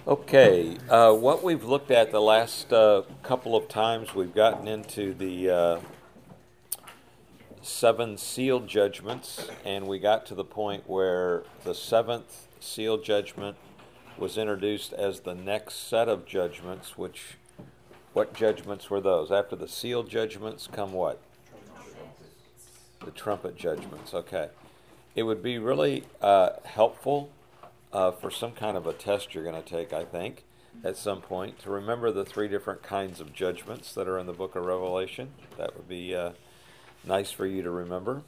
Okay, what we've looked at the last couple of times, we've gotten into the seven seal judgments, and we got to the point where the seventh seal judgment was introduced as the next set of judgments, what judgments were those? After the seal judgments come what? The trumpet judgments, okay. It would be really helpful for some kind of a test you're going to take, I think, at some point, to remember the three different kinds of judgments that are in the book of Revelation. That would be nice for you to remember.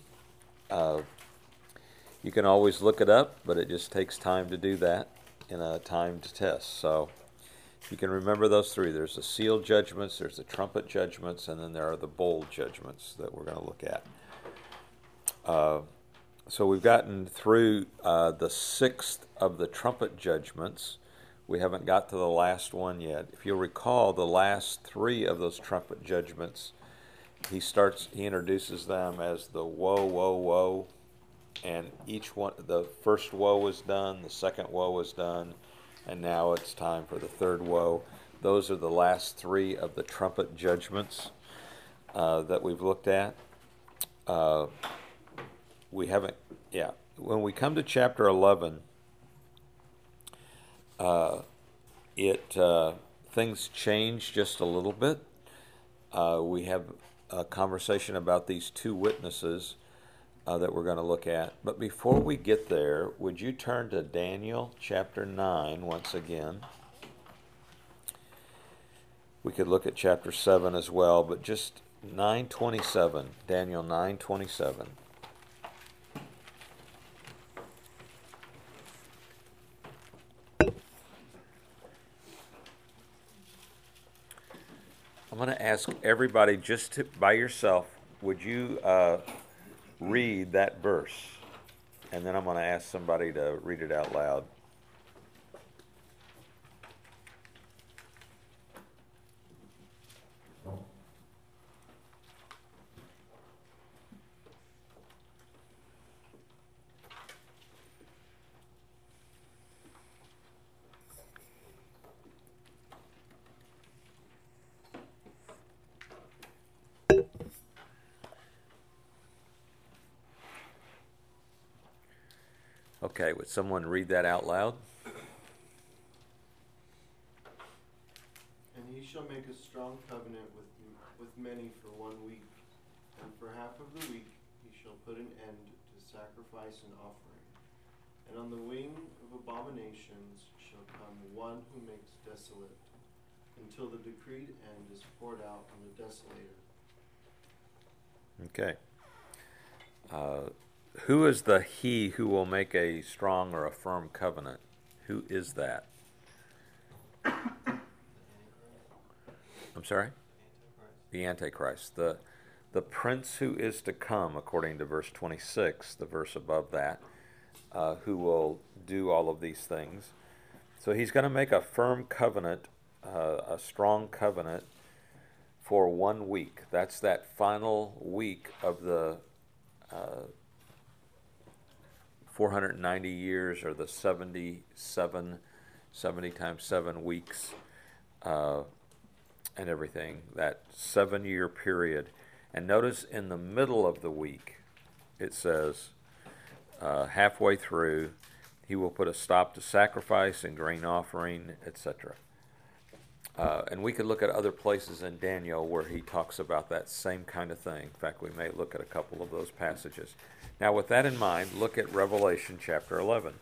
You can always look it up, but it just takes time to do that in a timed test. So you can remember those three. There's the seal judgments, there's the trumpet judgments, and then there are the bowl judgments that we're going to look at. So we've gotten through the sixth of the trumpet judgments. We haven't got to the last one yet. If you'll recall, the last three of those trumpet judgments, he introduces them as the woe, woe, woe, and each one, the first woe is done, the second woe is done, and now it's time for the third woe. Those are the last three of the trumpet judgments that we've looked at. When we come to chapter 11, things change just a little bit. We have a conversation about these two witnesses that we're going to look at. But before we get there, would you turn to Daniel chapter 9 once again? We could look at chapter 7 as well, but just 9:27, Daniel 9:27. I'm going to ask everybody by yourself, would you read that verse? And then I'm going to ask somebody to read it out loud. Okay, would someone read that out loud? And he shall make a strong covenant with many for 1 week, and for half of the week he shall put an end to sacrifice and offering. And on the wing of abominations shall come one who makes desolate, until the decreed end is poured out on the desolator. Okay. Who is the he who will make a strong or a firm covenant? Who is that? I'm sorry? The Antichrist. The prince who is to come, according to verse 26, the verse above that, who will do all of these things. So he's going to make a firm covenant, a strong covenant for 1 week. That's that final week of the 490 years, or the 70 times 7 weeks, and everything, that 7-year period. And notice in the middle of the week, it says, halfway through, he will put a stop to sacrifice and grain offering, etc. And we could look at other places in Daniel where he talks about that same kind of thing. In fact, we may look at a couple of those passages. Now, with that in mind, look at Revelation chapter 11.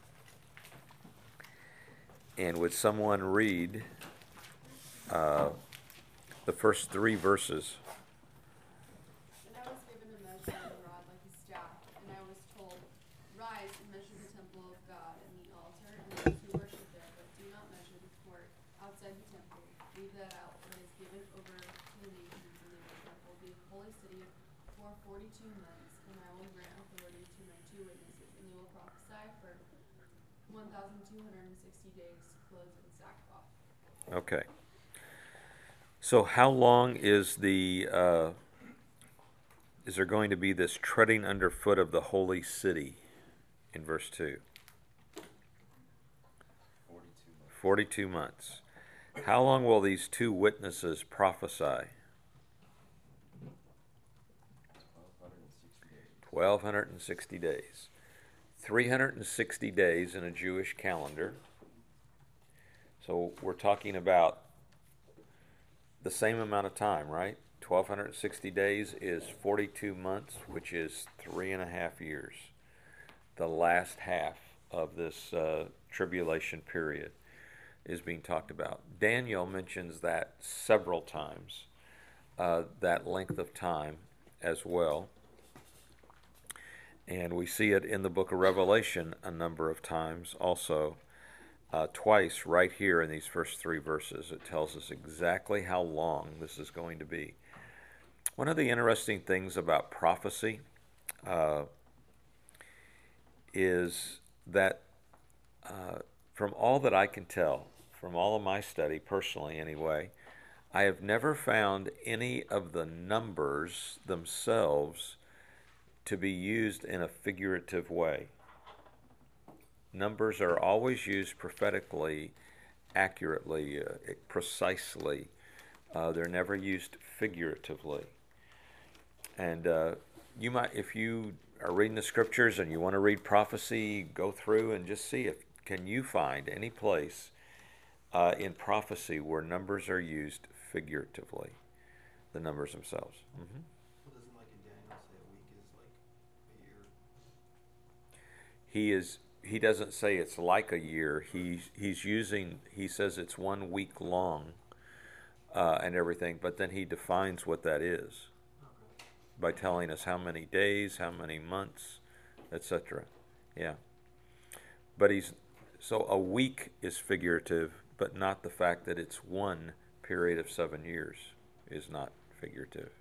And would someone read the first 3 verses? And I was given a measuring rod like a staff, and I was told, rise and measure the temple of God and the altar and those who worship there, but do not measure the court outside the temple. Leave that out, for it is given over to the nations, and they will trample the holy city for 42 months. And I will grant authority to my 2 witnesses, and they will prophesy for 1,260 days, clothed in sackcloth. Okay. So how long is there going to be this treading underfoot of the holy city in verse 2? 42 months. How long will these two witnesses prophesy? 1,260 days. 360 days in a Jewish calendar. So we're talking about the same amount of time, right? 1,260 days is 42 months, which is 3.5 years. The last half of this tribulation period is being talked about. Daniel mentions that several times, that length of time as well. And we see it in the book of Revelation a number of times also. Twice right here in these first 3 verses, it tells us exactly how long this is going to be. One of the interesting things about prophecy is that from all that I can tell, from all of my study, personally anyway, I have never found any of the numbers themselves to be used in a figurative way. Numbers are always used prophetically, accurately, precisely. They're never used figuratively. And you might, if you are reading the scriptures and you want to read prophecy, go through and just see if can you find any place in prophecy where numbers are used figuratively, the numbers themselves. Mm-hmm. Well, doesn't like in Daniel say a week is like a year? He doesn't say it's like a year. He says it's 1 week long and everything, but then he defines what that is by telling us how many days, how many months, etc. Yeah. But so a week is figurative, but not the fact that it's one period of 7 years is not figurative.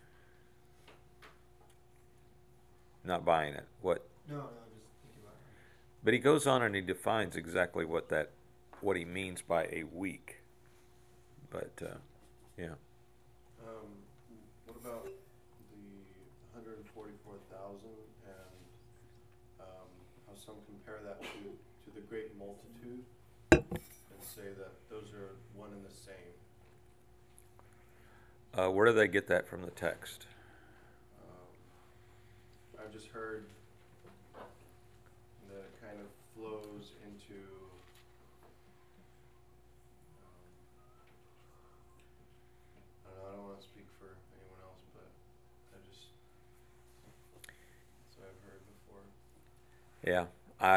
Not buying it. What? No, just thinking about it. But he goes on and he defines exactly what he means by a week. But yeah. What about the 144,000 and how some compare that to the great multitude and say that those are one and the same? Where do they get that from the text? I've just heard that it kind of flows into I don't want to speak for anyone else, but that's what I've heard before. Yeah,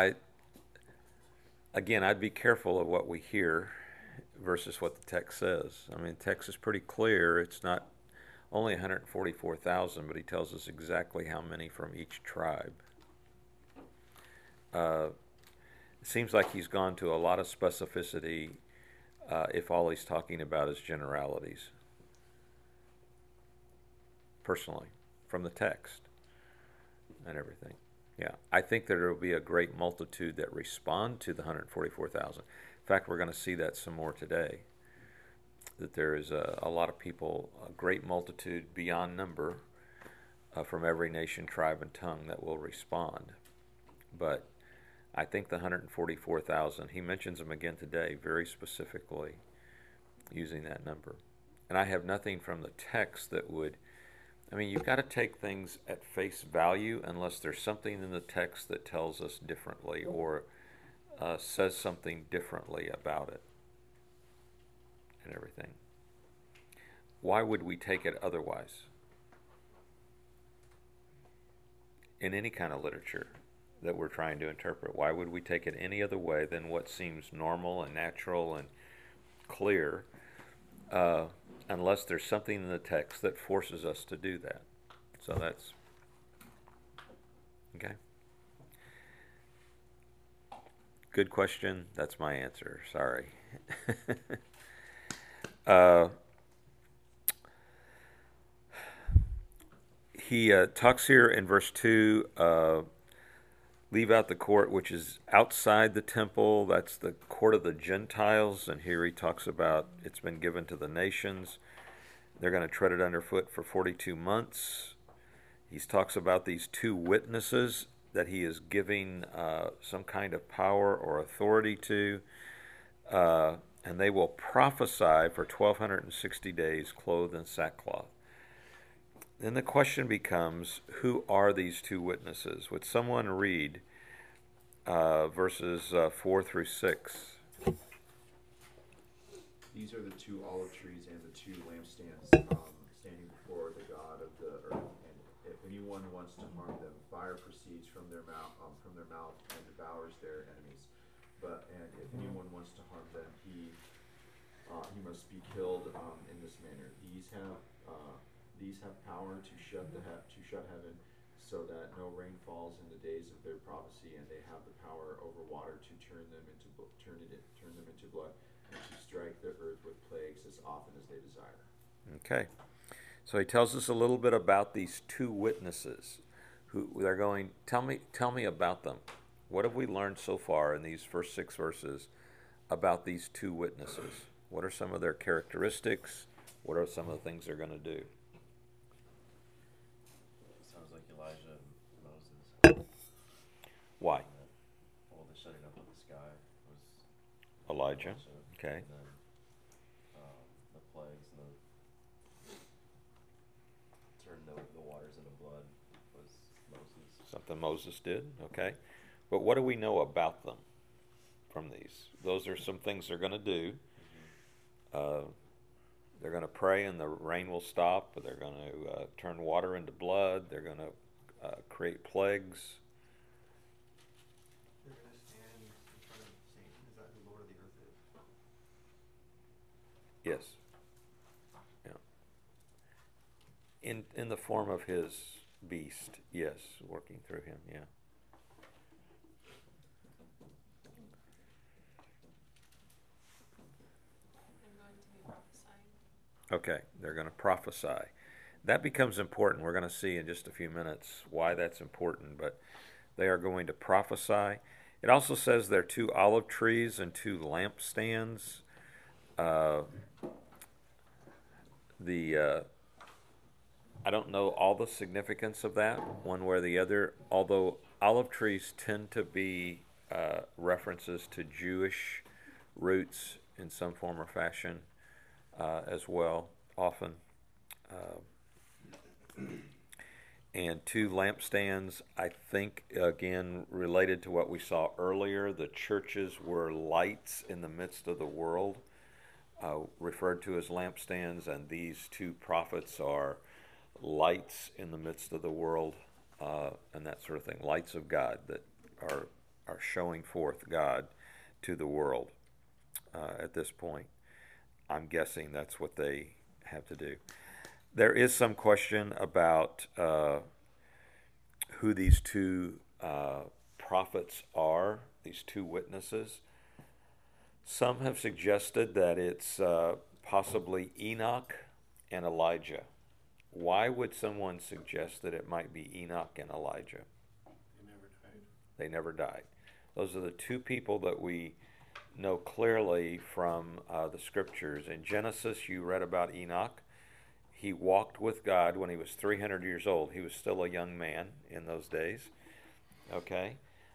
I'd be careful of what we hear versus what the text says. I mean, the text is pretty clear. It's not only 144,000, but he tells us exactly how many from each tribe. It seems like he's gone to a lot of specificity if all he's talking about is generalities. Personally, from the text and everything. Yeah, I think that there will be a great multitude that respond to the 144,000. In fact, we're going to see that some more today. That there is a lot of people, a great multitude beyond number from every nation, tribe, and tongue that will respond. But I think the 144,000, he mentions them again today very specifically using that number. And I have nothing from the text that would, I mean, you've got to take things at face value unless there's something in the text that tells us differently or says something differently about it. And everything. Why would we take it otherwise? In any kind of literature that we're trying to interpret, why would we take it any other way than what seems normal and natural and clear, unless there's something in the text that forces us to do that? So that's okay. Good question. That's my answer. Sorry. He talks here in verse 2, leave out the court which is outside the temple. That's the court of the Gentiles. And here he talks about it's been given to the nations. They're going to tread it underfoot for 42 months. He talks about these two witnesses that he is giving some kind of power or authority to. and they will prophesy for 1,260 days, clothed in sackcloth. Then the question becomes, who are these two witnesses? Would someone read verses 4 through 6? These are the two olive trees and the two lampstands standing before the God of the earth. And if anyone wants to harm them, fire proceeds from their mouth and devours their enemies. And if anyone wants to harm them, he must be killed in this manner. These have power to shut heaven, so that no rain falls in the days of their prophecy, and they have the power over water to turn them into blood, and to strike the earth with plagues as often as they desire. Okay. So he tells us a little bit about these two witnesses who they're going. Tell me about them. What have we learned so far in these first 6 verses about these two witnesses? What are some of their characteristics? What are some of the things they're going to do? Sounds like Elijah and Moses. Why? Well, the shutting up of the sky was Elijah. Okay. And then the plagues and turn the waters into blood was Moses. Something Moses did. Okay. But what do we know about them from these? Those are some things they're going to do. They're going to pray and the rain will stop. They're going to turn water into blood. They're going to create plagues. They're going to stand in front of Satan. Is that who Lord of the earth is? Yes. Yeah. In the form of his beast. Yes, working through him. Yeah. Okay, they're going to prophesy. That becomes important. We're going to see in just a few minutes why that's important, but they are going to prophesy. It also says there are 2 olive trees and 2 lampstands. I don't know all the significance of that, one way or the other, although olive trees tend to be references to Jewish roots in some form or fashion. As well, often. And 2 lampstands, I think, again, related to what we saw earlier. The churches were lights in the midst of the world, referred to as lampstands, and these 2 prophets are lights in the midst of the world, and that sort of thing. Lights of God that are showing forth God to the world at this point. I'm guessing that's what they have to do. There is some question about who these 2 prophets are, these 2 witnesses. Some have suggested that it's possibly Enoch and Elijah. Why would someone suggest that it might be Enoch and Elijah? They never died. Those are the 2 people that we know clearly from the scriptures. In Genesis, you read about Enoch. He walked with God when he was 300 years old. He was still a young man in those days. Okay?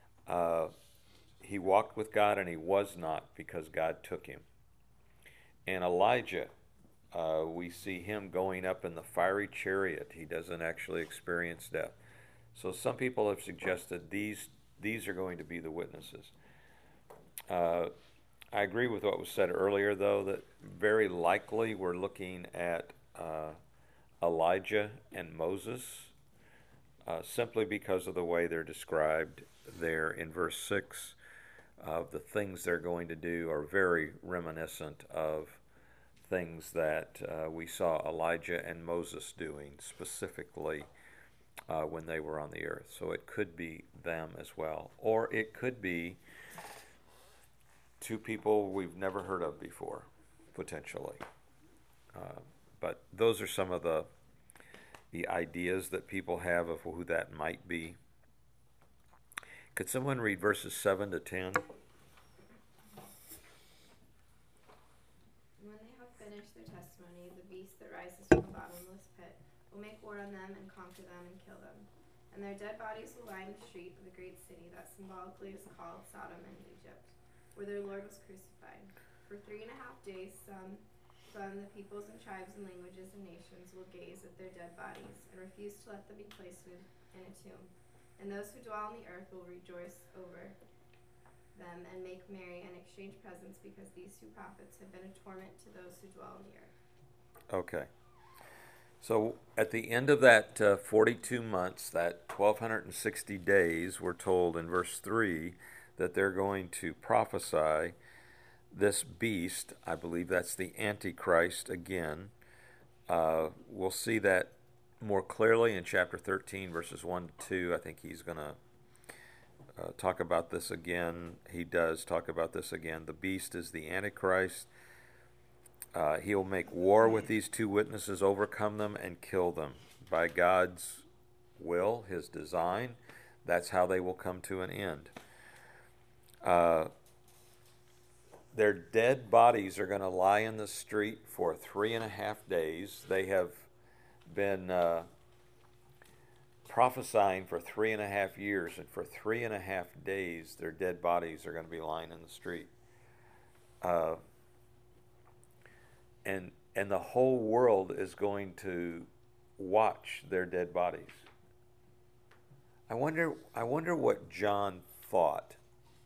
He walked with God and he was not, because God took him. And Elijah, we see him going up in the fiery chariot. He doesn't actually experience death. So some people have suggested these are going to be the witnesses. I agree with what was said earlier, though, that very likely we're looking at Elijah and Moses, simply because of the way they're described there in verse 6. The things they're going to do are very reminiscent of things that we saw Elijah and Moses doing, specifically when they were on the earth. So it could be them as well. Or it could be 2 people we've never heard of before, potentially. But those are some of the ideas that people have of who that might be. Could someone read verses 7 to 10? When they have finished their testimony, the beast that rises from the bottomless pit will make war on them and conquer them and kill them. And their dead bodies will line the street of the great city that symbolically is called Sodom and Egypt. where their Lord was crucified. For 3.5 days, some from the peoples and tribes and languages and nations will gaze at their dead bodies and refuse to let them be placed in a tomb. And those who dwell on the earth will rejoice over them and make merry and exchange presents, because these two prophets have been a torment to those who dwell on the earth. Okay. So at the end of that 42 months, that 1,260 days, we're told in verse 3 that they're going to prophesy this beast. I believe that's the Antichrist again. We'll see that more clearly in chapter 13, verses 1 to 2. I think he's going to talk about this again. He does talk about this again. The beast is the Antichrist. He'll make war with these two witnesses, overcome them, and kill them. By God's will, his design, that's how they will come to an end. Their dead bodies are going to lie in the street for 3.5 days. They have been prophesying for 3.5 years, and for 3.5 days, their dead bodies are going to be lying in the street. And the whole world is going to watch their dead bodies. I wonder what John thought.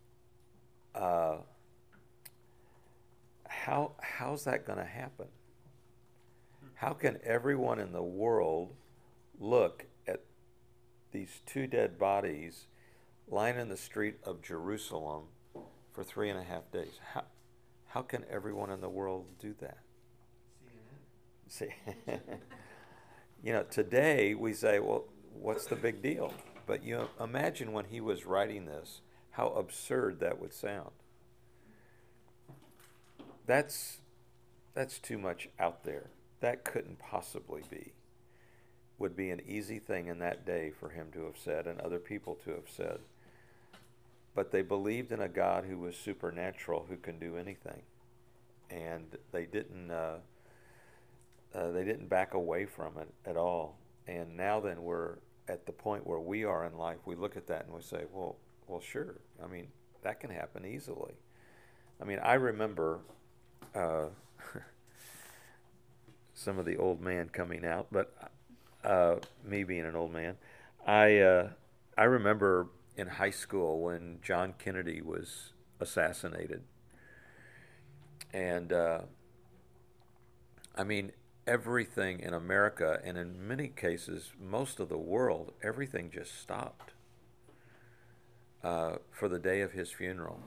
How's that going to happen? How can everyone in the world look at these two dead bodies lying in the street of Jerusalem for 3.5 days? How can everyone in the world do that? See, today we say, well, what's the big deal? But imagine when he was writing this, how absurd that would sound. That's too much out there. That couldn't possibly be. Would be an easy thing in that day for him to have said and other people to have said. But they believed in a God who was supernatural, who can do anything. And they didn't back away from it at all. And now then we're at the point where we are in life. We look at that and we say, well, sure. I mean, that can happen easily. I mean, I remember some of the old man coming out, but me being an old man, I remember in high school when John Kennedy was assassinated. And I mean, everything in America, and in many cases, most of the world, everything just stopped for the day of his funeral.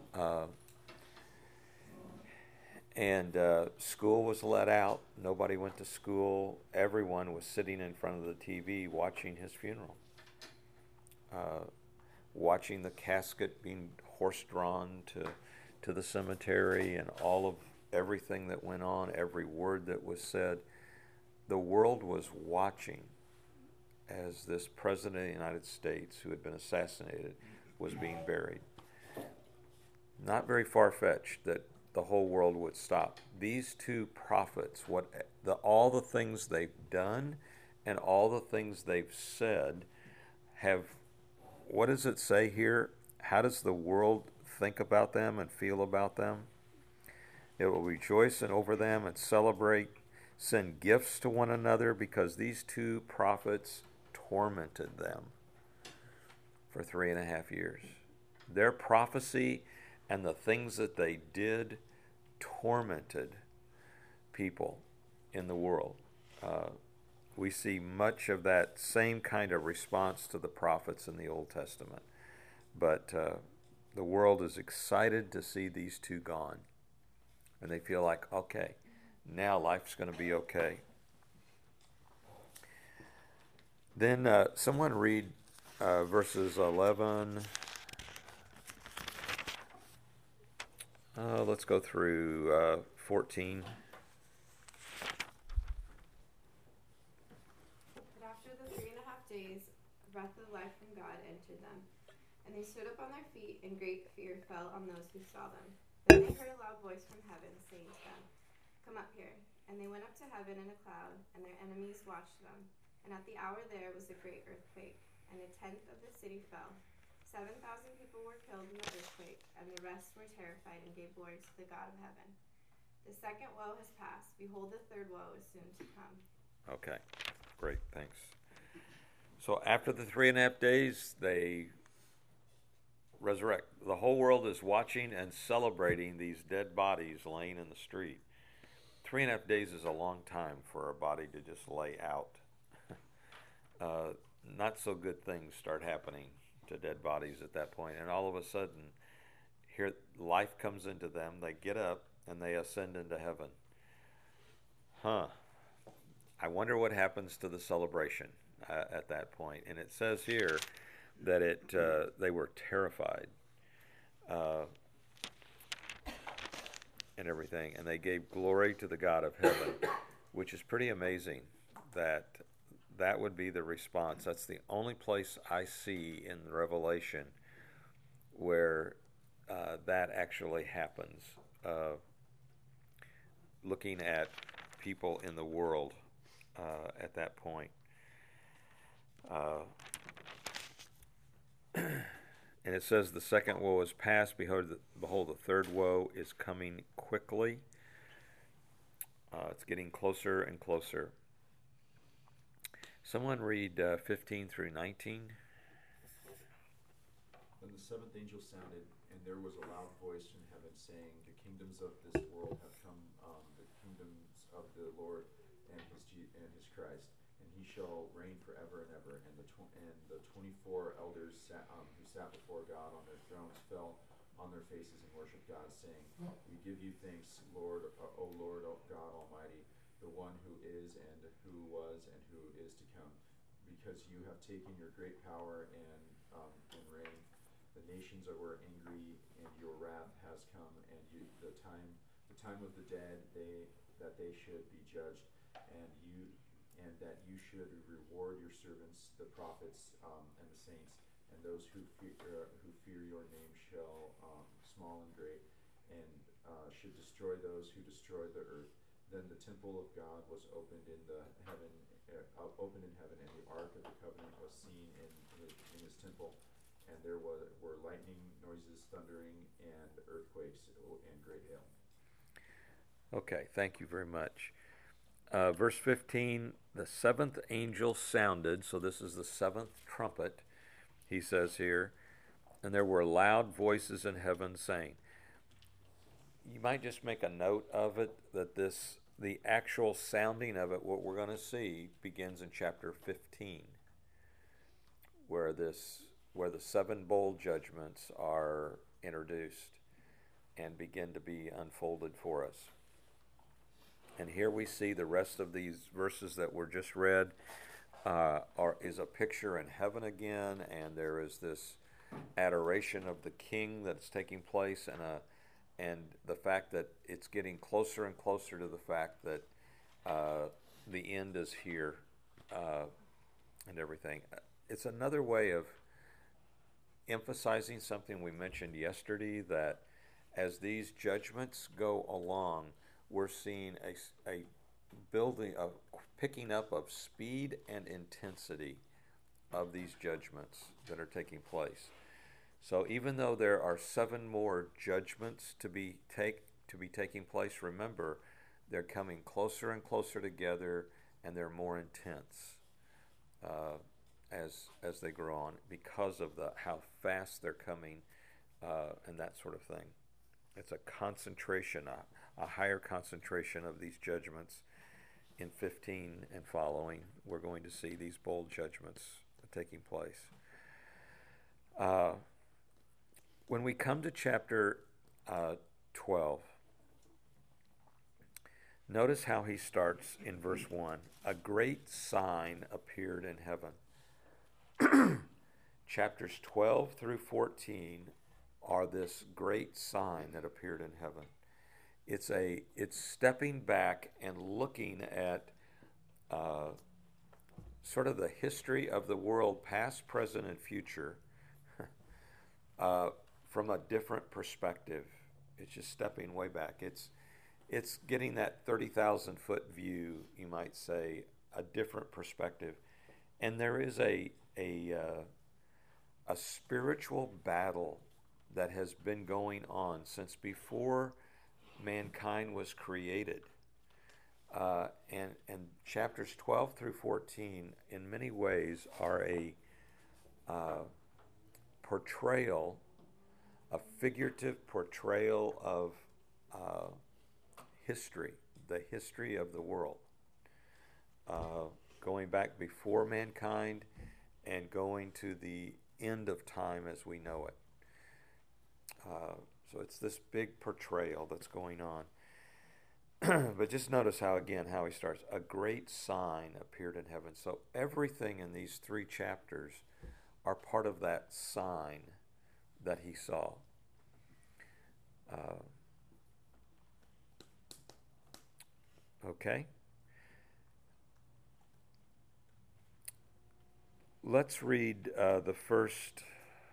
And school was let out. Nobody went to school. Everyone was sitting in front of the TV watching his funeral, watching the casket being horse-drawn to the cemetery, and all of everything that went on, every word that was said. The world was watching as this president of the United States, who had been assassinated, was being buried. Not very far-fetched that the whole world would stop. These two prophets, all the things they've done and all the things they've said have, what does it say here? How does the world think about them and feel about them? It will rejoice over them and celebrate, send gifts to one another, because these two prophets tormented them for 3.5 years. Their prophecy and the things that they did tormented people in the world. We see much of that same kind of response to the prophets in the Old Testament. But the world is excited to see these two gone. And they feel like, okay, now life's going to be okay. Then someone read verses 11. Let's go through 14. But after the 3.5 days, a breath of life from God entered them, and they stood up on their feet, and great fear fell on those who saw them. Then they heard a loud voice from heaven saying to them, "Come up here." And they went up to heaven in a cloud, and their enemies watched them. And at the hour there was a great earthquake, and 1/10 of the city fell. 7,000 people were killed in the earthquake. and the rest were terrified and gave glory to the God of heaven. The second woe has passed. Behold, the third woe is soon to come. Okay, great, thanks. So after the 3.5 days, they resurrect. The whole world is watching and celebrating these dead bodies laying in the street. 3.5 days is a long time for a body to just lay out. Not so good things start happening to dead bodies at that point, and all of a sudden, here life comes into them. They get up and they ascend into heaven. I wonder what happens to the celebration at that point. And it says here that they were terrified and everything, and they gave glory to the God of heaven, which is pretty amazing that would be the response. That's the only place I see in Revelation where that actually happens. Looking at people in the world at that point. And it says the second woe is past. Behold, the third woe is coming quickly. It's getting closer and closer. Someone read 15 through 19. Then the seventh angel sounded, and there was a loud voice in heaven saying, "The kingdoms of this world have come, the kingdoms of the Lord and his Christ, and he shall reign forever and ever." And the 24 elders who sat before God on their thrones fell on their faces and worshiped God, saying, "We give you thanks, Lord, O Lord, O God Almighty, the one who is and who was and who is to come, because you have taken your great power and reign. The nations were angry, and your wrath has come, and the time of the dead, that they should be judged, and that you should reward your servants, the prophets, and the saints, and those who fear your name shall, small and great, and should destroy those who destroy the earth. Then the temple of God was opened in heaven, and the ark of the covenant was seen in his temple. And there were lightning, noises, thundering, and earthquakes, and great hail. Okay, thank you very much. Verse 15, the seventh angel sounded, so this is the seventh trumpet, he says here, and there were loud voices in heaven saying, you might just make a note of it, that the actual sounding of it, what we're going to see, begins in chapter 15, where the 7 bowl judgments are introduced and begin to be unfolded for us. And here we see the rest of these verses that were just read is a picture in heaven again, and there is this adoration of the king that's taking place, and the fact that it's getting closer and closer to the fact that the end is here and everything. It's another way of emphasizing something we mentioned yesterday, that as these judgments go along, we're seeing a building, a picking up of speed and intensity of these judgments that are taking place. So even though there are 7 more judgments to be taking place, remember they're coming closer and closer together, and they're more intense as they grow on, because of how fast they're coming and that sort of thing. It's a concentration, a higher concentration of these judgments in 15 and following. We're going to see these bold judgments taking place. When we come to chapter 12, notice how he starts in verse 1. A great sign appeared in heaven. Chapters 12 through 14 are this great sign that appeared in heaven. It's stepping back and looking at sort of the history of the world, past, present, and future, from a different perspective. It's just stepping way back. It's getting that 30,000 foot view, you might say, a different perspective. And there is a spiritual battle that has been going on since before mankind was created. And chapters 12 through 14, in many ways, are a portrayal, a figurative portrayal of history, the history of the world, going back before mankind and going to the end of time as we know it. So it's this big portrayal that's going on. But just notice how he starts. A great sign appeared in heaven. So everything in these 3 chapters are part of that sign that he saw. Okay. Let's read the first.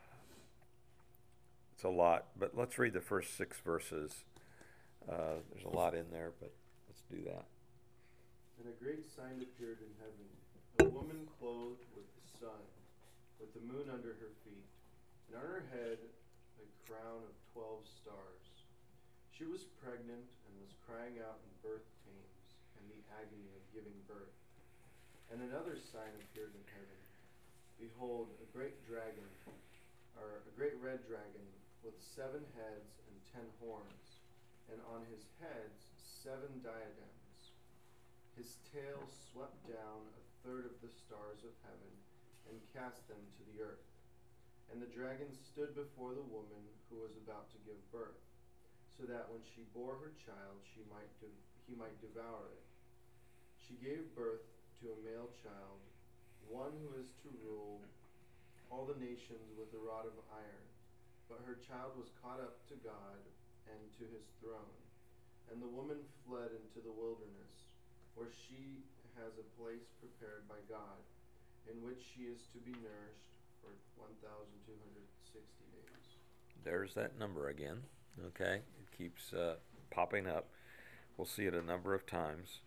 It's a lot, but let's read the first 6 verses. There's a lot in there, but let's do that. And a great sign appeared in heaven, a woman clothed with the sun, with the moon under her feet, and on her head a crown of 12 stars. She was pregnant and was crying out in birth pains and the agony of giving birth. And another sign appeared in heaven. Behold, a great red dragon, with 7 heads and 10 horns, and on his heads 7 diadems. His tail swept down a third of the stars of heaven and cast them to the earth. And the dragon stood before the woman who was about to give birth, so that when she bore her child he might devour it. She gave birth to a male child, one who is to rule all the nations with a rod of iron. But her child was caught up to God and to his throne. And the woman fled into the wilderness, where she has a place prepared by God, in which she is to be nourished for 1,260 days. There's that number again. Okay, it keeps popping up. We'll see it a number of times.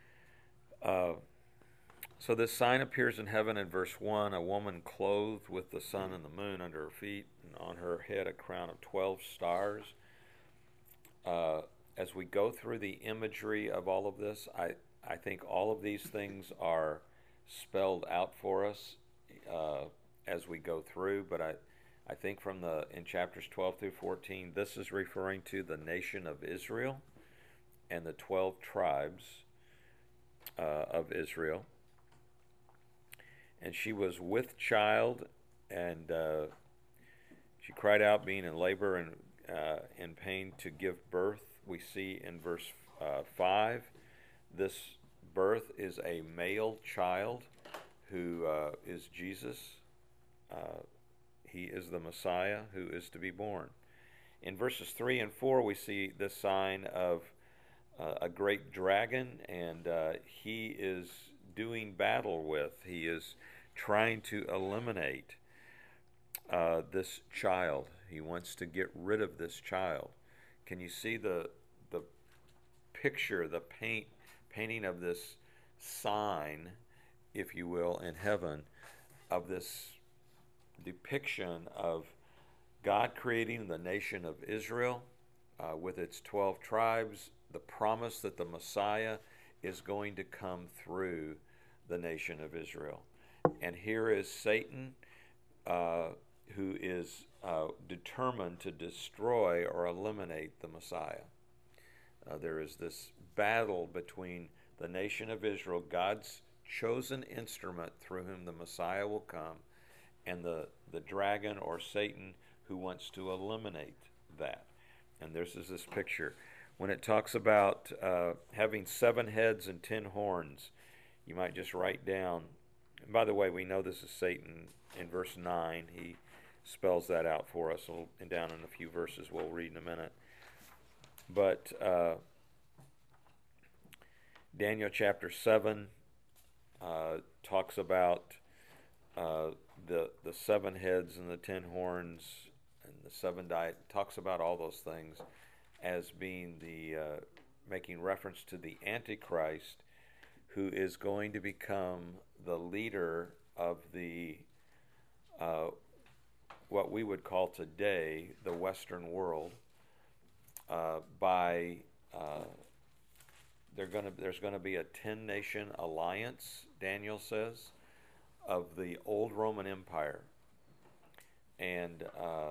So this sign appears in heaven in verse 1, a woman clothed with the sun and the moon under her feet, and on her head a crown of 12 stars. As we go through the imagery of all of this, I think all of these things are spelled out for us as we go through, but I think in chapters 12 through 14, this is referring to the nation of Israel and the 12 tribes of Israel. And she was with child, and she cried out, being in labor and in pain to give birth. We see in verse 5, this birth is a male child who is Jesus. He is the Messiah who is to be born. In verses 3 and 4, we see this sign of a great dragon, and he is doing battle with. He is trying to eliminate this child. He wants to get rid of this child. Can you see the picture, the painting of this sign, if you will, in heaven, of this depiction of God creating the nation of Israel with its 12 tribes, the promise that the Messiah is going to come through the nation of Israel. And here is Satan, who is determined to destroy or eliminate the Messiah. There is this battle between the nation of Israel, God's chosen instrument through whom the Messiah will come, and the dragon or Satan who wants to eliminate that. And there's this picture. When it talks about having 7 heads and 10 horns, you might just write down, and by the way, we know this is Satan in verse 9. He spells that out for us and down in a few verses we'll read in a minute. But Daniel chapter 7 talks about the 7 heads and the 10 horns and the 7 talks about all those things as being making reference to the Antichrist, who is going to become the leader of the what we would call today the Western world by there's going to be a 10-nation alliance, Daniel says, of the old Roman Empire. And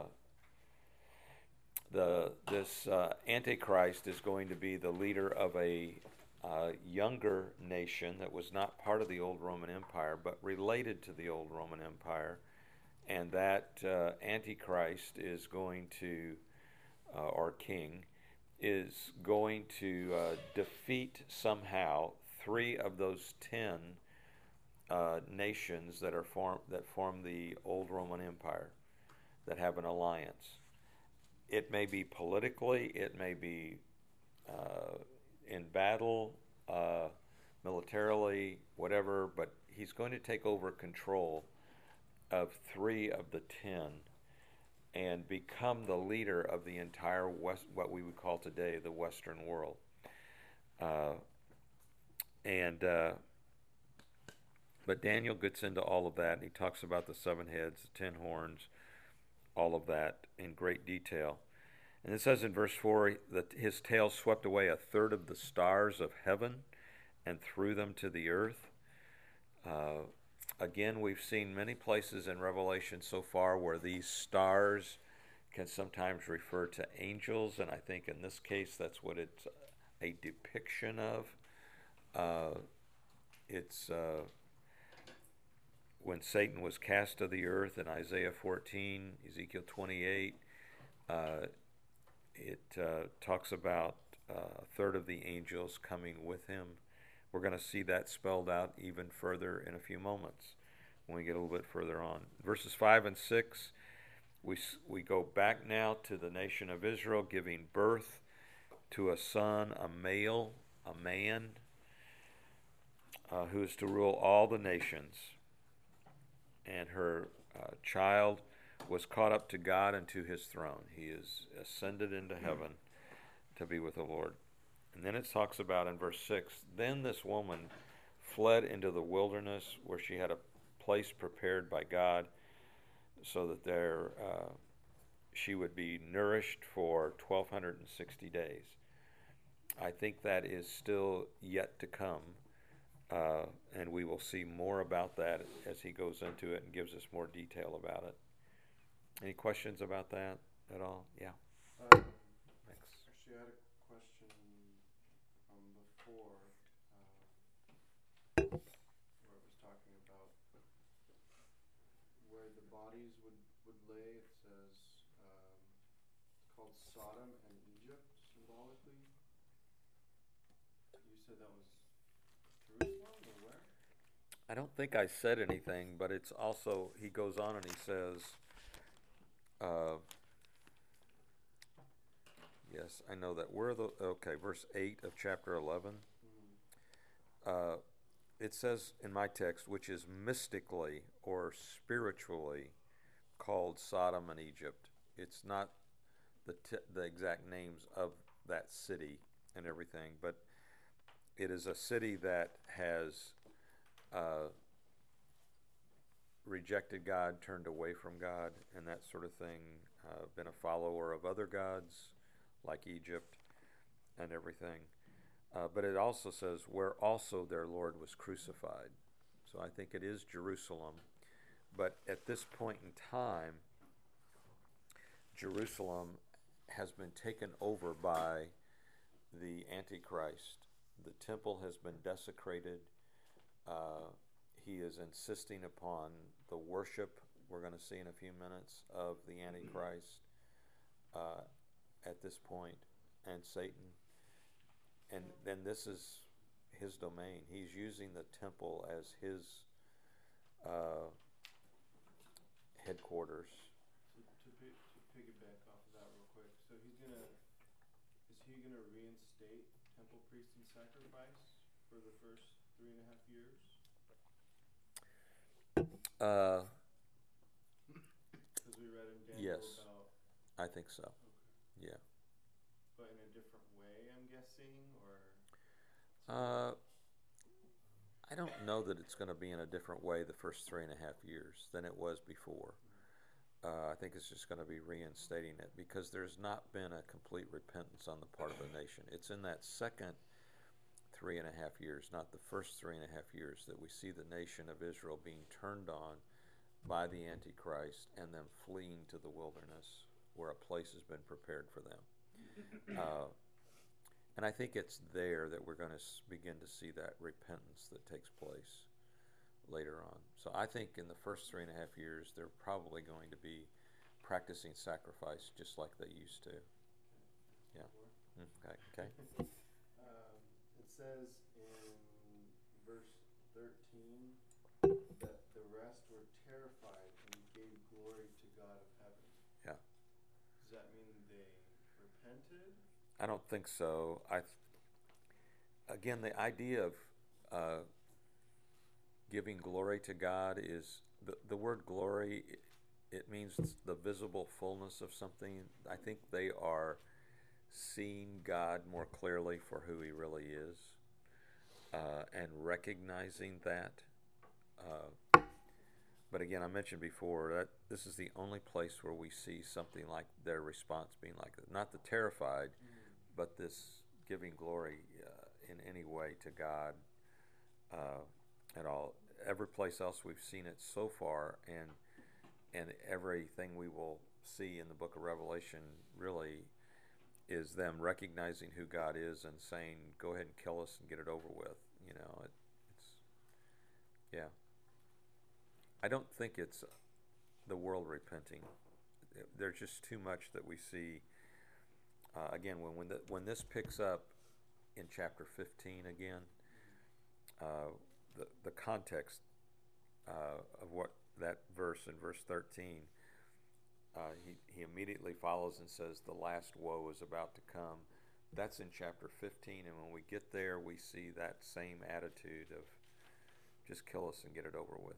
this Antichrist is going to be the leader of a younger nation that was not part of the old Roman Empire, but related to the old Roman Empire. And that Antichrist is going to, or king, is going to defeat somehow 3 of those 10 nations that form the old Roman Empire, that have an alliance. It may be politically, it may be in battle, militarily, whatever, but he's going to take over control of 3 of the 10 and become the leader of the entire West, what we would call today the Western world. But Daniel gets into all of that, and he talks about the 7 heads, the 10 horns, all of that in great detail. And it says in verse 4 that his tail swept away 1/3 of the stars of heaven and threw them to the earth. Again, we've seen many places in Revelation so far where these stars can sometimes refer to angels, and I think in this case that's what it's a depiction of. It's when Satan was cast to the earth in Isaiah 14, Ezekiel 28, it talks about 1/3 of the angels coming with him. We're going to see that spelled out even further in a few moments when we get a little bit further on. Verses 5 and 6, we go back now to the nation of Israel giving birth to a son, a male, a man, who is to rule all the nations. And her child was caught up to God and to his throne. He is ascended into heaven to be with the Lord. And then it talks about in verse 6, then this woman fled into the wilderness where she had a place prepared by God so that there she would be nourished for 1,260 days. I think that is still yet to come. And we will see more about that as he goes into it and gives us more detail about it. Any questions about that at all? Yeah. Thanks. Actually, I had a question from before, where it was talking about where the bodies would lay. It says it's called Sodom and Egypt symbolically. You said that was Jerusalem or where? I don't think I said anything, but it's also, he goes on and he says, yes, I know that. Verse 8 of chapter 11. It says in my text, which is mystically or spiritually called Sodom and Egypt. It's not the exact names of that city and everything, but it is a city that has rejected God, turned away from God, and that sort of thing, been a follower of other gods like Egypt and everything. But it also says, where also their Lord was crucified. So I think it is Jerusalem. But at this point in time, Jerusalem has been taken over by the Antichrist. The temple has been desecrated. He is insisting upon the worship, we're going to see in a few minutes, of the Antichrist at this point, and Satan. And then this is his domain. He's using the temple as his headquarters. To piggyback off of that real quick, so is he gonna reinstate temple priest and sacrifice for the first 3.5 years? Because we read in Daniel Yes, about. I think so. Okay. Yeah. But in a different way, I'm guessing, or. I don't know that it's going to be in a different way the first 3.5 years than it was before. I think it's just going to be reinstating it because there's not been a complete repentance on the part of the nation. It's in that second 3.5 years, not the first 3.5 years, that we see the nation of Israel being turned on by the Antichrist and them fleeing to the wilderness where a place has been prepared for them. And I think it's there that we're going to begin to see that repentance that takes place later on. So I think in the first 3.5 years, they're probably going to be practicing sacrifice just like they used to. Yeah. Okay. It says in verse 13 that the rest were terrified and gave glory to God of heaven. Yeah. Does that mean they repented? I don't think so. Again, the idea of giving glory to God is the word glory. It means the visible fullness of something. I think they are seeing God more clearly for who He really is, and recognizing that. But again, I mentioned before that this is the only place where we see something like their response being like that. Not the terrified, but this giving glory in any way to God at all. Every place else we've seen it so far, and everything we will see in the book of Revelation really is them recognizing who God is and saying, "Go ahead and kill us and get it over with." You know, it's yeah. I don't think it's the world repenting. There's just too much that we see. Again, when this picks up in chapter 15 again, the context of what that verse in verse 13, he immediately follows and says the last woe is about to come. That's in chapter 15, and when we get there, we see that same attitude of just kill us and get it over with.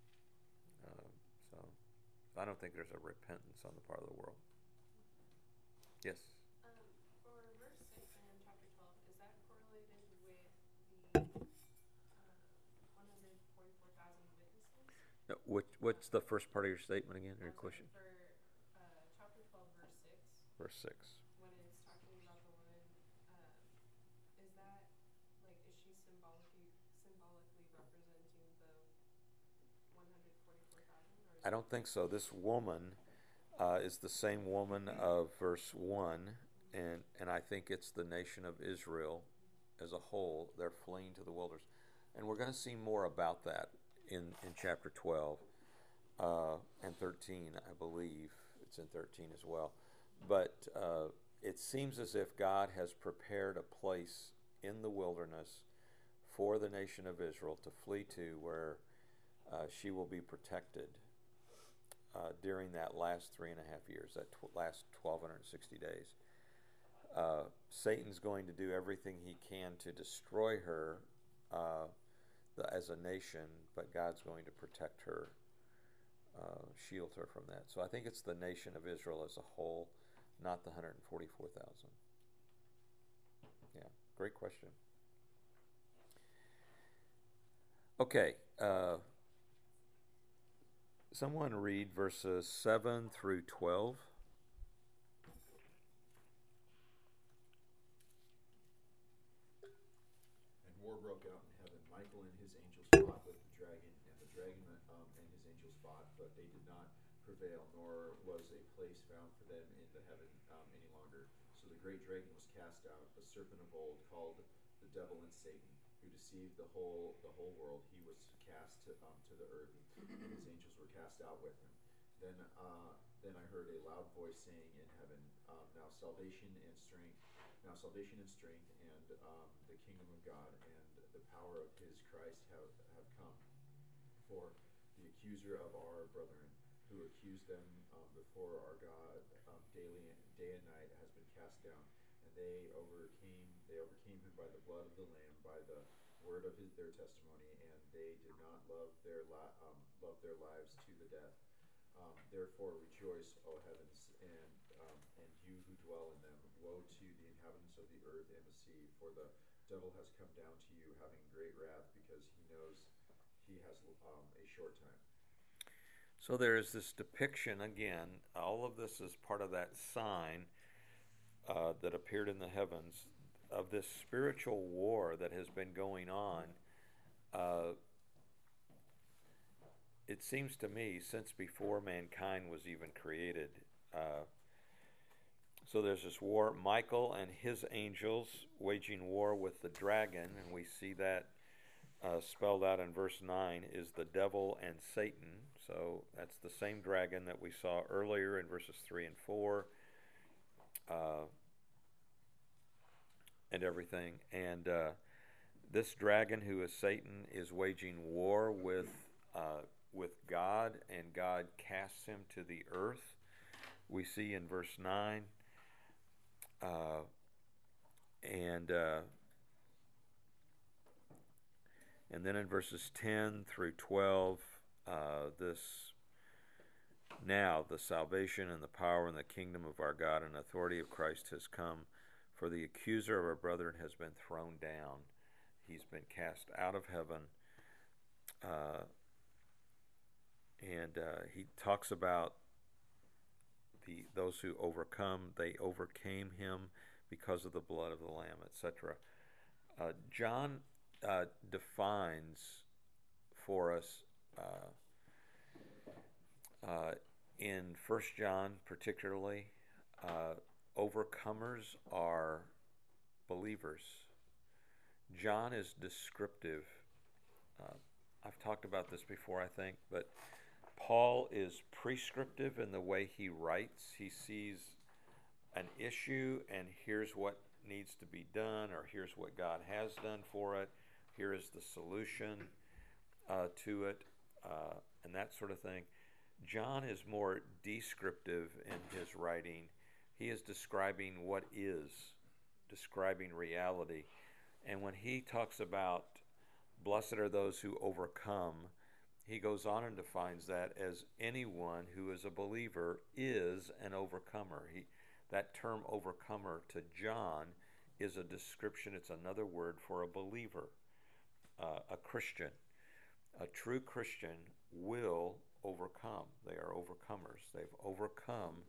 So I don't think there's a repentance on the part of the world. Yes? For verse 6 in chapter 12, is that correlated with the 144,000 witnesses? No, what's the first part of your statement again, or your question? For chapter 12, verse 6. Verse 6. When it's talking about the woman, is that, like, is she symbolically representing the 144,000? I don't think so. This woman is the same woman of verse 1, and I think it's the nation of Israel as a whole. They're fleeing to the wilderness. And we're going to see more about that in chapter 12 and 13, I believe. It's in 13 as well. But it seems as if God has prepared a place in the wilderness for the nation of Israel to flee to, where she will be protected during that last 3.5 years, that last 1,260 days. Satan's going to do everything he can to destroy her as a nation, but God's going to protect her, shield her from that. So I think it's the nation of Israel as a whole, not the 144,000. Yeah, great question. Okay, someone read verses 7 through 12. And war broke out in heaven. Michael and his angels fought with the dragon, and the dragon and his angels fought, but they did not prevail, nor was a place found for them in the heaven any longer. So the great dragon was cast out, the serpent of old, called the devil and Satan, who deceived the whole world. He was cast to the earth, and his angels were cast out with him. Then I heard a loud voice saying in heaven, now salvation and strength, and the kingdom of God and the power of his Christ have come. For the accuser of our brethren, who accused them before our God day and night, has been cast down. And they overcame him by the blood of the Lamb, by the word of their testimony, and they did not love their lives to the death. Therefore rejoice, O heavens, and you who dwell in them. Woe to the inhabitants of the earth and the sea, for the devil has come down to you, having great wrath, because he knows he has a short time. So there is this depiction again. All of this is part of that sign that appeared in the heavens of this spiritual war that has been going on. It seems to me since before mankind was even created. So there's this war. Michael and his angels waging war with the dragon, and we see that spelled out in verse 9 is the devil and Satan. So that's the same dragon that we saw earlier in verses 3 and 4 and everything. And this dragon, who is Satan, is waging war with God, and God casts him to the earth. We see in verse 9. And then in verses 10 through 12, now the salvation and the power and the kingdom of our God and authority of Christ has come, for the accuser of our brethren has been thrown down. He's been cast out of heaven. And he talks about those who overcome. They overcame him because of the blood of the Lamb, etc. John defines for us in 1 John particularly, overcomers are believers. John is descriptive. I've talked about this before, I think, but Paul is prescriptive in the way he writes. He sees an issue and here's what needs to be done, or here's what God has done for it. Here is the solution to it, and that sort of thing. John is more descriptive in his writing. He is describing what is, describing reality. And when he talks about blessed are those who overcome, he goes on and defines that as anyone who is a believer is an overcomer. That term overcomer to John is a description, it's another word for a believer, a Christian. A true Christian will overcome. They are overcomers. They've overcome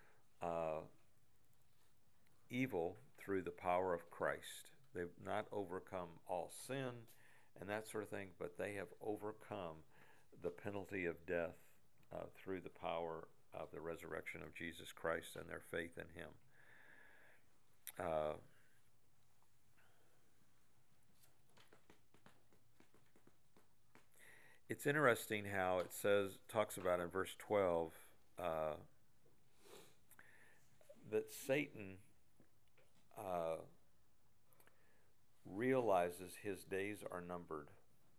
evil through the power of Christ. They've not overcome all sin and that sort of thing, but they have overcome the penalty of death through the power of the resurrection of Jesus Christ and their faith in him. It's interesting how it talks about in verse 12 that Satan realizes his days are numbered,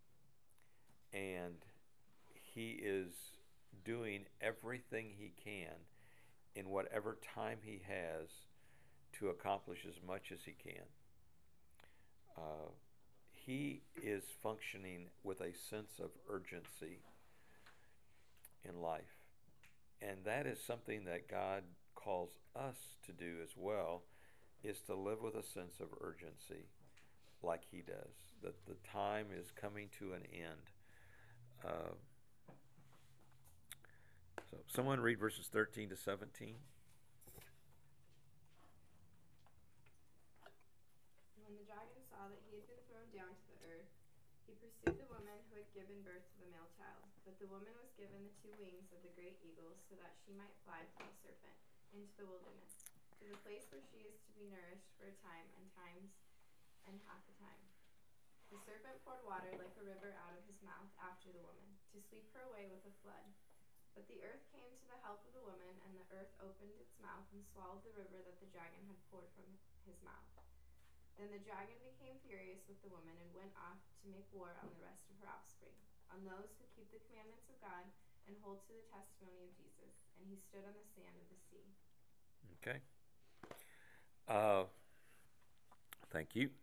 and he is doing everything he can in whatever time he has to accomplish as much as he can. He is functioning with a sense of urgency in life. And that is something that God calls us to do as well, is to live with a sense of urgency like he does, that the time is coming to an end. So someone read verses 13 to 17. When the dragon saw that he had been thrown down to the earth, he pursued the woman who had given birth to the male child. But the woman was given the 2 wings of the great eagle, so that she might fly from the serpent into the wilderness, to the place where she is to be nourished for a time and times and half a time. The serpent poured water like a river out of his mouth after the woman, to sweep her away with a flood. But the earth came to the help of the woman, and the earth opened its mouth and swallowed the river that the dragon had poured from his mouth. Then the dragon became furious with the woman and went off to make war on the rest of her offspring, on those who keep the commandments of God and hold to the testimony of Jesus. And he stood on the sand of the sea. Okay. Thank you.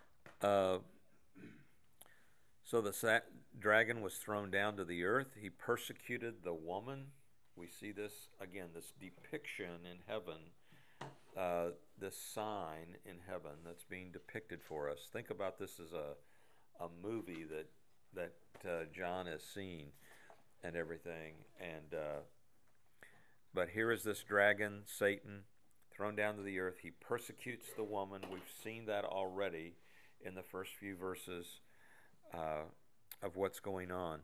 So the dragon was thrown down to the earth. He persecuted the woman. We see this, again, this depiction in heaven, this sign in heaven that's being depicted for us. Think about this as a movie that John has seen. and everything. And but here is this dragon, Satan, thrown down to the earth. He persecutes the woman. We've seen that already in the first few verses of what's going on.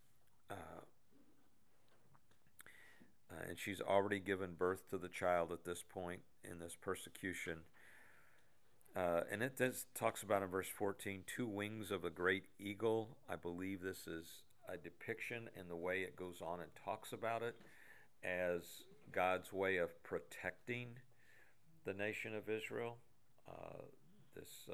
And she's already given birth to the child at this point in this persecution. And it talks about in verse 14, 2 wings of a great eagle. I believe this is a depiction in the way it goes on and talks about it as God's way of protecting the nation of Israel. This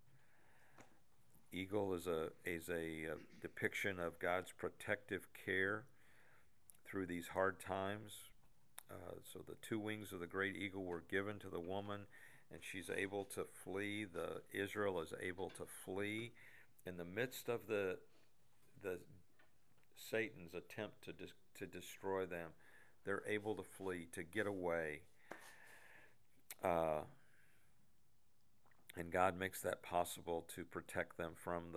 eagle is a depiction of God's protective care through these hard times. So the 2 wings of the great eagle were given to the woman, and she's able to flee. Israel is able to flee in the midst of the Satan's attempt to destroy them. They're able to flee, to get away. And God makes that possible to protect them from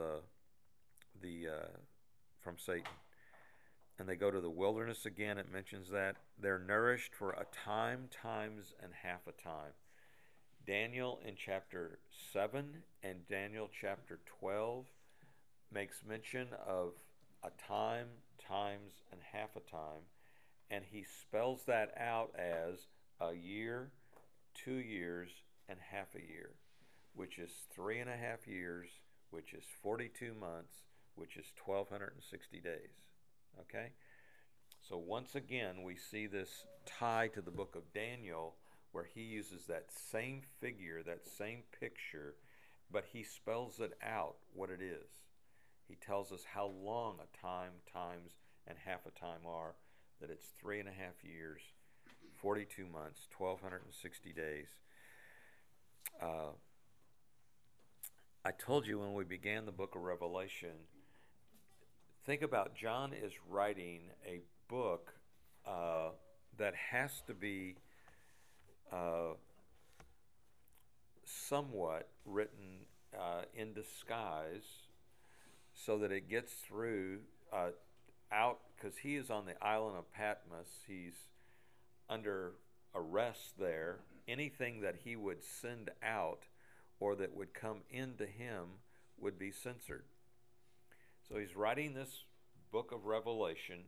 from Satan. And they go to the wilderness again. It mentions that they're nourished for a time, times, and half a time. Daniel in chapter 7 and Daniel chapter 12 makes mention of a time, times, and half a time. And he spells that out as a year, 2 years, and half a year, which is 3.5 years, which is 42 months, which is 1,260 days. Okay? So once again, we see this tie to the book of Daniel, where he uses that same figure, that same picture, but he spells it out what it is. He tells us how long a time, times, and half a time are, that it's 3.5 years, 42 months, 1,260 days. I told you when we began the book of Revelation, think about John is writing a book that has to be somewhat written in disguise so that it gets through out, because he is on the island of Patmos. He's under arrest there. Anything that he would send out or that would come into him would be censored. So he's writing this book of Revelation.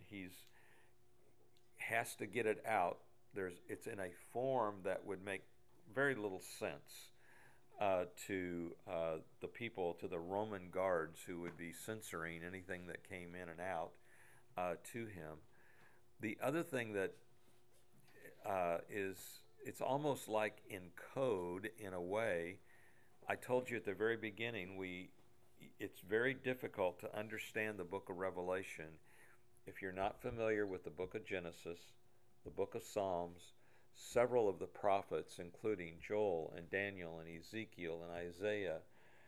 Has to get it out. It's in a form that would make very little sense to the people, to the Roman guards who would be censoring anything that came in and out to him. The other thing that it's almost like in code in a way. I told you at the very beginning, it's very difficult to understand the book of Revelation if you're not familiar with the book of Genesis, the book of Psalms, several of the prophets, including Joel and Daniel and Ezekiel and Isaiah.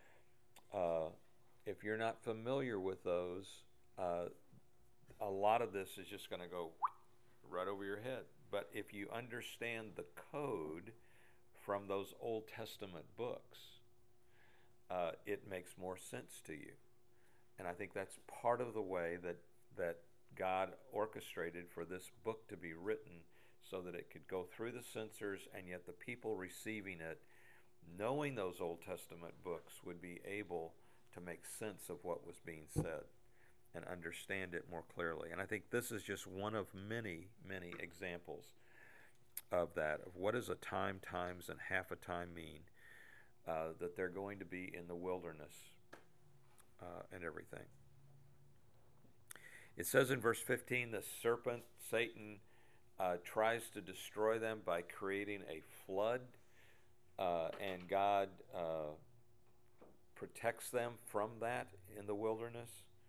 If you're not familiar with those, a lot of this is just going to go right over your head. But if you understand the code from those Old Testament books, it makes more sense to you. And I think that's part of the way that God orchestrated for this book to be written, so that it could go through the censors, and yet the people receiving it, knowing those Old Testament books, would be able to make sense of what was being said and understand it more clearly. And I think this is just one of many, many examples of that, of what does a time, times, and half a time mean, that they're going to be in the wilderness and everything. It says in verse 15, the serpent, Satan, tries to destroy them by creating a flood, and God protects them from that in the wilderness.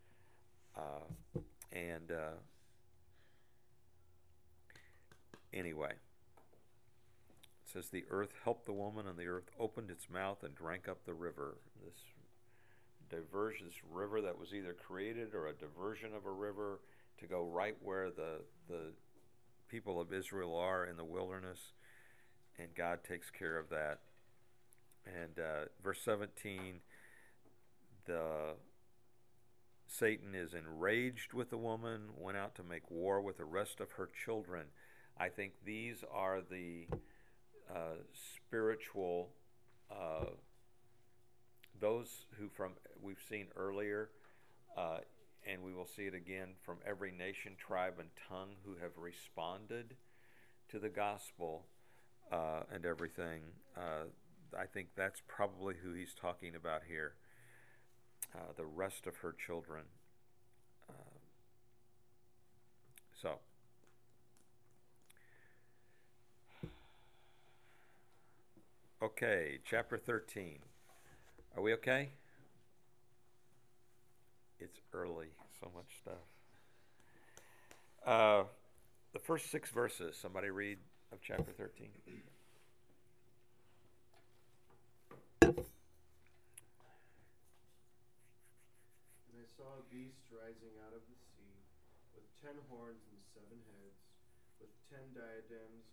Anyway, it says the earth helped the woman, and the earth opened its mouth and drank up the river. This river that was either created or a diversion of a river to go right where the people of Israel are in the wilderness, and God takes care of that. And verse 17, the Satan is enraged with the woman, went out to make war with the rest of her children. I think these are the spiritual, those who we've seen earlier, and we will see it again, from every nation, tribe, and tongue who have responded to the gospel and everything. I think that's probably who he's talking about here. The rest of her children. So, okay, chapter 13. Are we okay? It's early, so much stuff. The first 6 verses, somebody read of chapter 13. And I saw a beast rising out of the sea, with 10 horns and 7 heads, with 10 diadems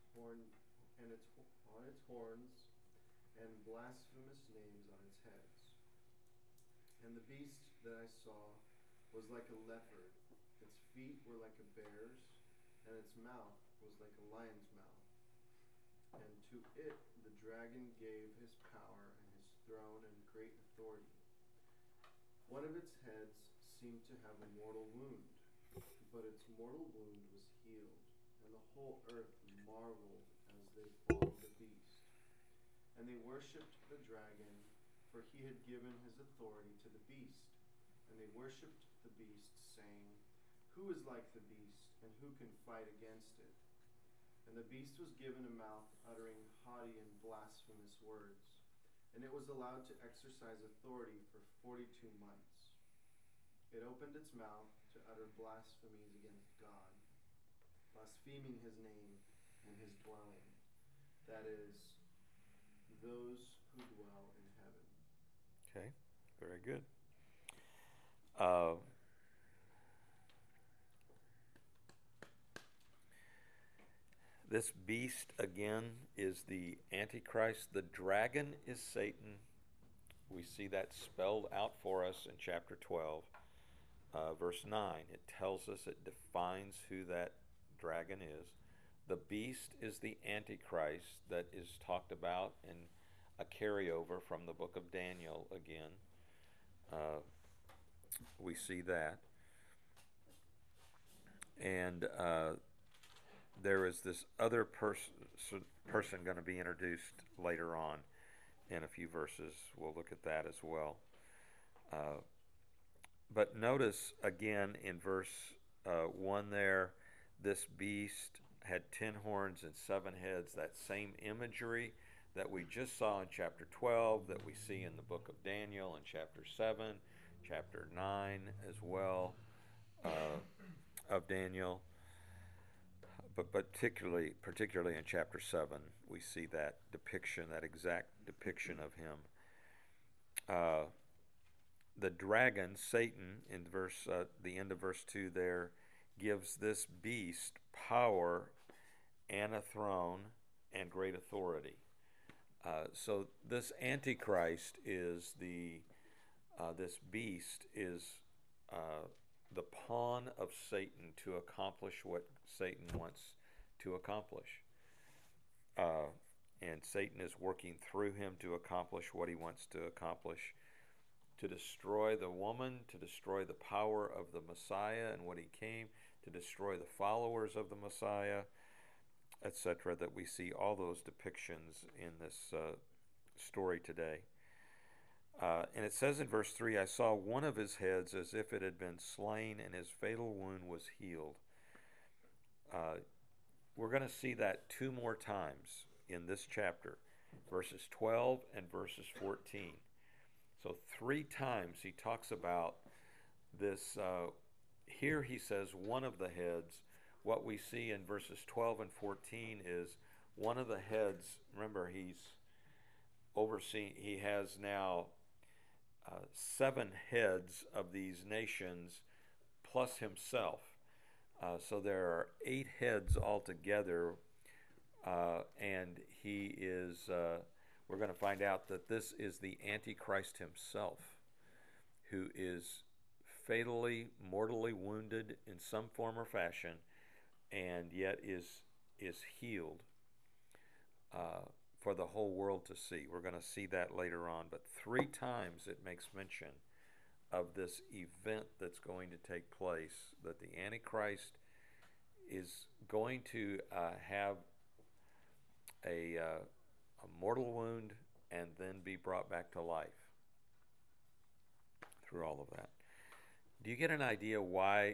on its horns, and blasphemous names on its heads. And the beast that I saw was like a leopard, its feet were like a bear's, and its mouth was like a lion's mouth. And to it the dragon gave his power and his throne and great authority. One of its heads seemed to have a mortal wound, but its mortal wound was healed, and the whole earth marveled as they followed the beast. And they worshipped the dragon, for he had given his authority to the beast. And they worshipped the beast, saying, "Who is like the beast, and who can fight against it?" And the beast was given a mouth uttering haughty and blasphemous words, and it was allowed to exercise authority for 42 months. It opened its mouth to utter blasphemies against God, blaspheming his name and his dwelling, that is, those who dwell in heaven. Okay, very good. This beast, again, is the Antichrist. The dragon is Satan. We see that spelled out for us in chapter 12, verse 9. It tells us, it defines who that dragon is. The beast is the Antichrist that is talked about in a carryover from the book of Daniel again. We see that. And there is this other person going to be introduced later on in a few verses. We'll look at that as well. But notice again in verse 1 there, this beast had 10 horns and 7 heads, that same imagery that we just saw in chapter 12, that we see in the book of Daniel in chapter 7, chapter 9 as well of Daniel. But particularly in chapter 7, we see that depiction, that exact depiction of him. The dragon, Satan, in the end of verse 2 there, gives this beast power and a throne and great authority. So this Antichrist is this beast is the pawn of Satan to accomplish what Satan wants to accomplish. And Satan is working through him to accomplish what he wants to accomplish, to destroy the woman, to destroy the power of the Messiah and what he came, to destroy the followers of the Messiah, etc. That we see all those depictions in this story today. And it says in verse 3, I saw one of his heads as if it had been slain, and his fatal wound was healed. We're going to see that 2 more times in this chapter, verses 12 and verses 14. So 3 times he talks about this. Here he says one of the heads. What we see in verses 12 and 14 is one of the heads. Remember, he's overseeing, he has now 7 heads of these nations plus himself. So there are 8 heads altogether, and he is, we're going to find out that this is the Antichrist himself, who is fatally, mortally wounded in some form or fashion, and yet is healed for the whole world to see. We're going to see that later on, but 3 times it makes mention of this event that's going to take place, that the Antichrist is going to have a mortal wound and then be brought back to life through all of that. Do you get an idea why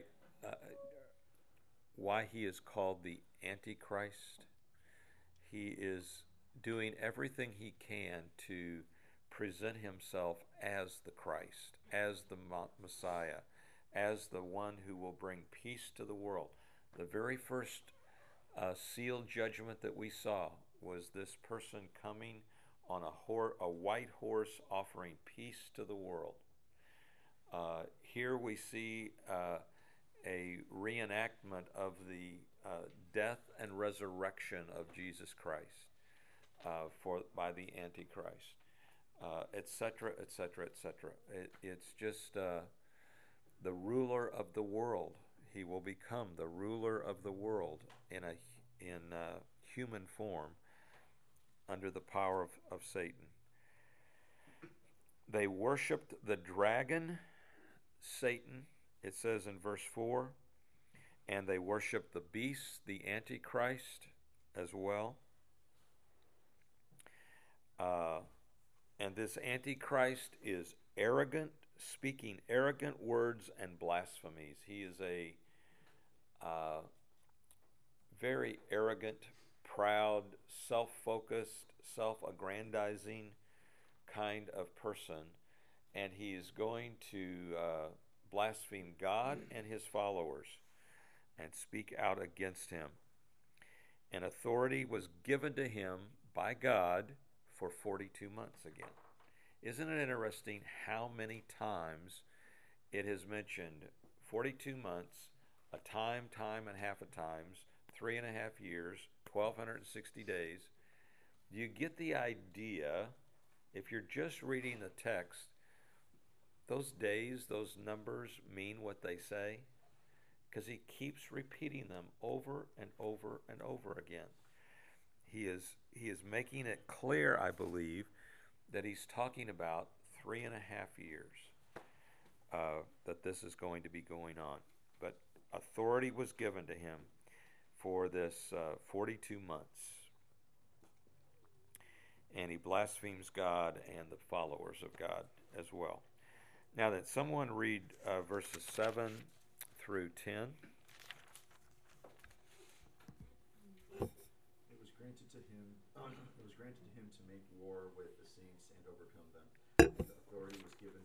he is called the Antichrist? He is doing everything he can to present himself as the Christ, as the Messiah, as the one who will bring peace to the world. The very first sealed judgment that we saw was this person coming on a white horse offering peace to the world. Here we see a reenactment of the death and resurrection of Jesus Christ by the Antichrist, etc., etc., etc. It's just the ruler of the world. He will become the ruler of the world in human form under the power of Satan. They worshipped the dragon, Satan, it says in verse 4, and they worshiped the beast, the Antichrist, as well. And this Antichrist is arrogant, speaking arrogant words and blasphemies. He is a very arrogant, proud, self-focused, self-aggrandizing kind of person, and he is going to blaspheme God and his followers and speak out against him. And authority was given to him by God for 42 months again. Isn't it interesting how many times it has mentioned 42 months, a time and half a times, 3.5 years, 1,260 days? Do you get the idea? If you're just reading the text, those days, those numbers mean what they say, because he keeps repeating them over and over and over again. He is making it clear, I believe, that he's talking about 3.5 years that this is going to be going on. But authority was given to him for this 42 months. And he blasphemes God and the followers of God as well. Now that someone read verses 7 through 10. It was granted to him to make war with the saints and overcome them. And authority was given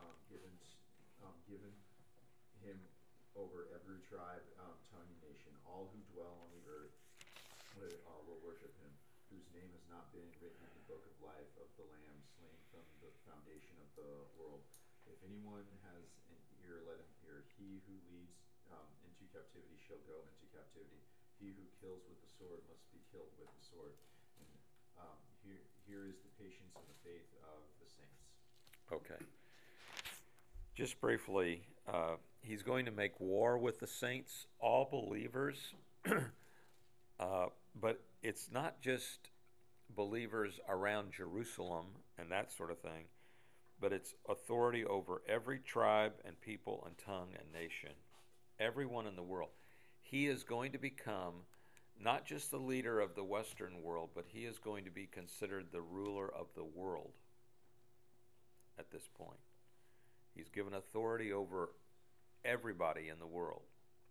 him over every tribe, tongue, and nation. All who dwell on the earth will worship him, whose name has not been written in the book of life of the Lamb slain from the foundation of the world. If anyone has an ear, let him hear. He who leads into captivity shall go into captivity. He who kills with the sword must be killed with the sword. And here is the patience and the faith of the saints. Okay. Just briefly, he's going to make war with the saints, all believers, but it's not just believers around Jerusalem and that sort of thing, but it's authority over every tribe and people and tongue and nation, everyone in the world. He is going to become not just the leader of the Western world, but he is going to be considered the ruler of the world at this point. He's given authority over everybody in the world,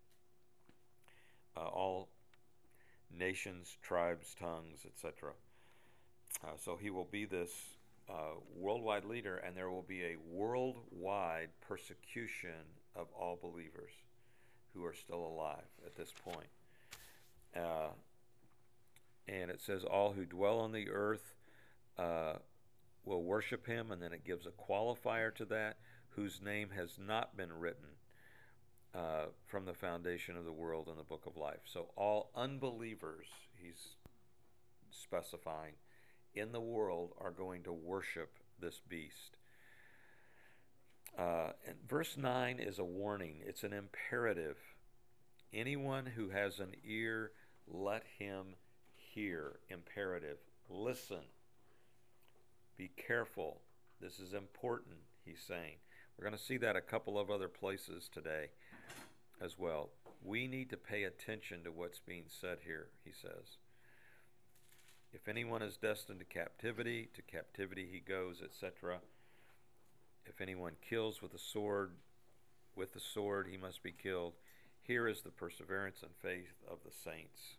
all nations, tribes, tongues, etc. So he will be this worldwide leader, and there will be a worldwide persecution of all believers who are still alive at this point. And it says all who dwell on the earth will worship him, and then it gives a qualifier to that, whose name has not been written from the foundation of the world in the book of life. So all unbelievers, he's specifying, in the world are going to worship this beast. And verse 9 is a warning. It's an imperative. Anyone who has an ear, let him hear. Imperative. Listen. Be careful. This is important, he's saying. We're going to see that a couple of other places today as well. We need to pay attention to what's being said here, he says. If anyone is destined to captivity he goes, etc. If anyone kills with the sword he must be killed. Here is the perseverance and faith of the saints.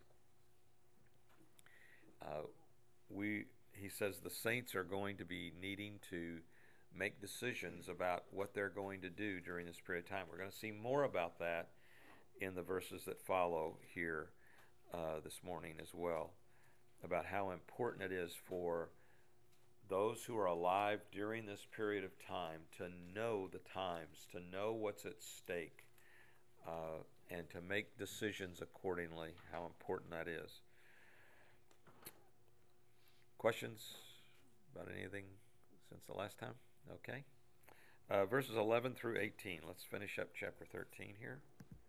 He says the saints are going to be needing to make decisions about what they're going to do during this period of time. We're going to see more about that in the verses that follow here this morning as well, about how important it is for those who are alive during this period of time to know the times, to know what's at stake, and to make decisions accordingly, how important that is. Questions about anything since the last time? Okay. Verses 11 through 18. Let's finish up chapter 13 here.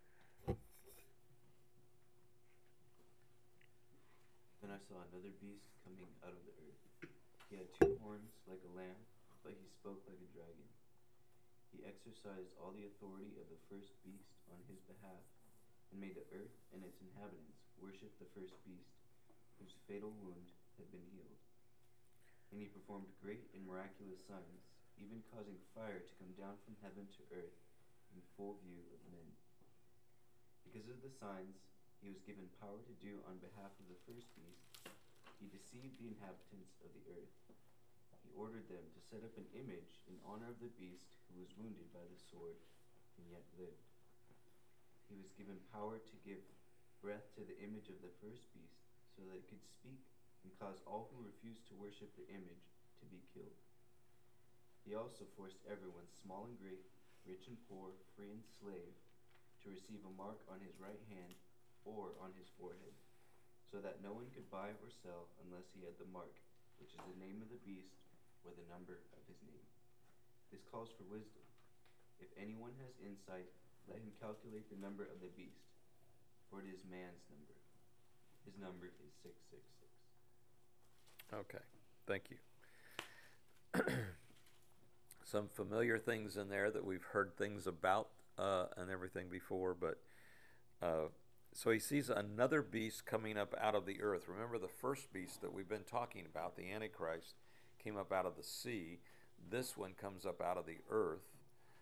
Then I saw another beast coming out of the earth. He had 2 horns like a lamb, but he spoke like a dragon. He exercised all the authority of the first beast on his behalf, and made the earth and its inhabitants worship the first beast, whose fatal wound had been healed. And he performed great and miraculous signs, even causing fire to come down from heaven to earth in full view of men. Because of the signs he was given power to do on behalf of the first beast, he deceived the inhabitants of the earth. He ordered them to set up an image in honor of the beast who was wounded by the sword and yet lived. He was given power to give breath to the image of the first beast, so that it could speak and cause all who refused to worship the image to be killed. He also forced everyone, small and great, rich and poor, free and slave, to receive a mark on his right hand or on his forehead, so that no one could buy or sell unless he had the mark, which is the name of the beast or the number of his name. This calls for wisdom. If anyone has insight, let him calculate the number of the beast, for it is man's number. His number is 666. Okay, thank you. Some familiar things in there that we've heard things about and everything before, but so he sees another beast coming up out of the earth. Remember, the first beast that we've been talking about, the Antichrist, came up out of the sea. This one comes up out of the earth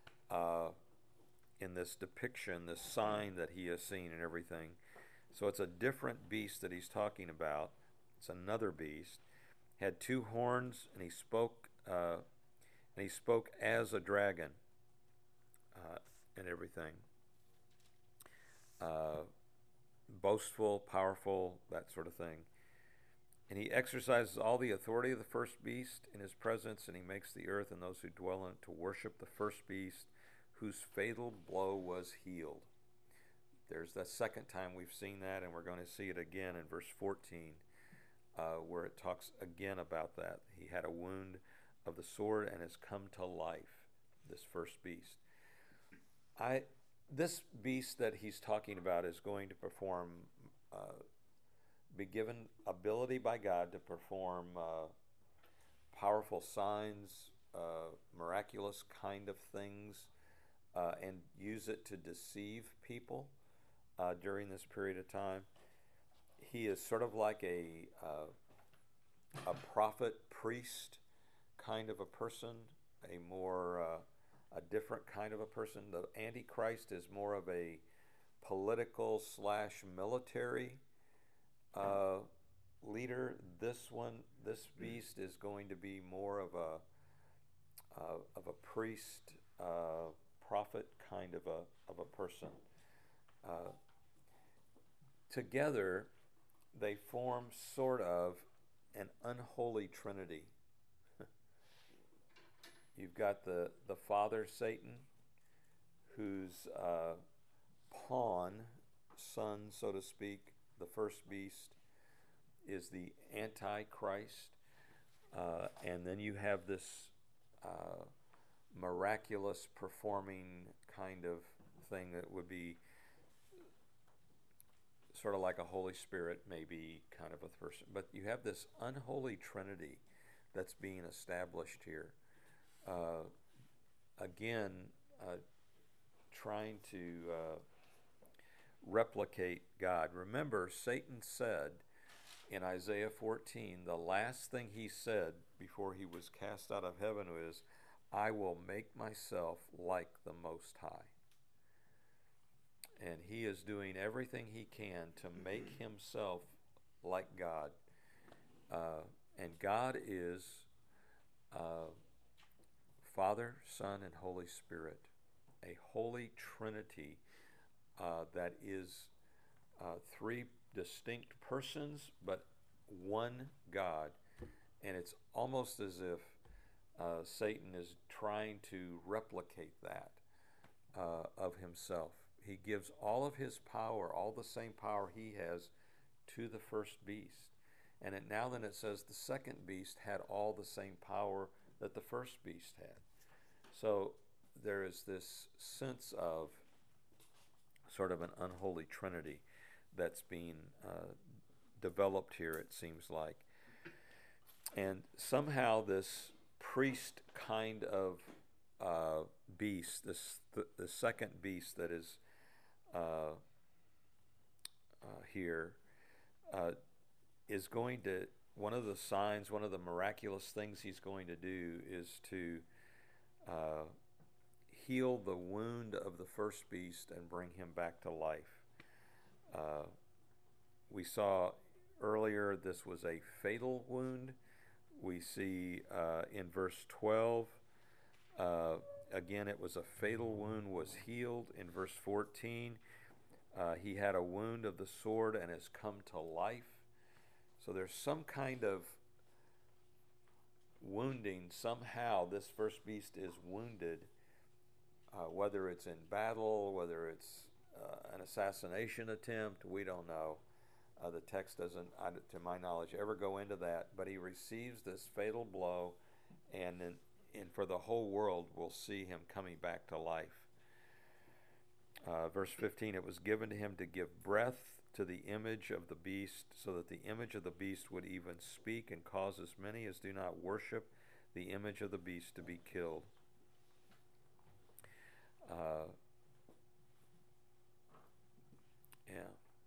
in this depiction, this sign that he has seen and everything. So it's a different beast that he's talking about. It's another beast. Had 2 horns, and he spoke as a dragon and everything. Boastful, powerful, that sort of thing. And he exercises all the authority of the first beast in his presence, and he makes the earth and those who dwell in it to worship the first beast, whose fatal blow was healed. There's the second time we've seen that, and we're going to see it again in verse 14, where it talks again about that. He had a wound of the sword and has come to life, this first beast. This beast that he's talking about is going to perform, be given ability by God to perform powerful signs, miraculous kind of things, and use it to deceive people during this period of time. He is sort of like a prophet, priest kind of a person, a different kind of a person. The Antichrist is more of a political / military leader. This beast is going to be more of a priest, prophet kind of a person. Together, they form sort of an unholy trinity. You've got the father, Satan, whose pawn, son, so to speak, the first beast, is the Antichrist. And then you have this miraculous performing kind of thing that would be sort of like a Holy Spirit, maybe kind of a person. But you have this unholy Trinity that's being established here. Again, trying to replicate God. Remember, Satan said in Isaiah 14, the last thing he said before he was cast out of heaven was, I will make myself like the Most High. And he is doing everything he can to make himself like God. And God is Father, Son, and Holy Spirit. A holy Trinity that is three distinct persons, but one God. And it's almost as if Satan is trying to replicate that of himself. He gives all of his power, all the same power he has, to the first beast. And now then it says the second beast had all the same power that the first beast had. So there is this sense of sort of an unholy trinity that's being developed here, it seems like. And somehow this priest kind of beast, the second beast that is here, is going to, one of the signs, one of the miraculous things he's going to do is to heal the wound of the first beast and bring him back to life. We saw earlier this was a fatal wound. We see in verse 12, again, it was a fatal wound, was healed. In verse 14, he had a wound of the sword and has come to life. So there's some kind of wounding. Somehow this first beast is wounded, whether it's in battle, whether it's an assassination attempt, we don't know. The text doesn't, to my knowledge, ever go into that, but he receives this fatal blow, and for the whole world will see him coming back to life. Verse 15, it was given to him to give breath to the image of the beast, so that the image of the beast would even speak and cause as many as do not worship the image of the beast to be killed. Yeah.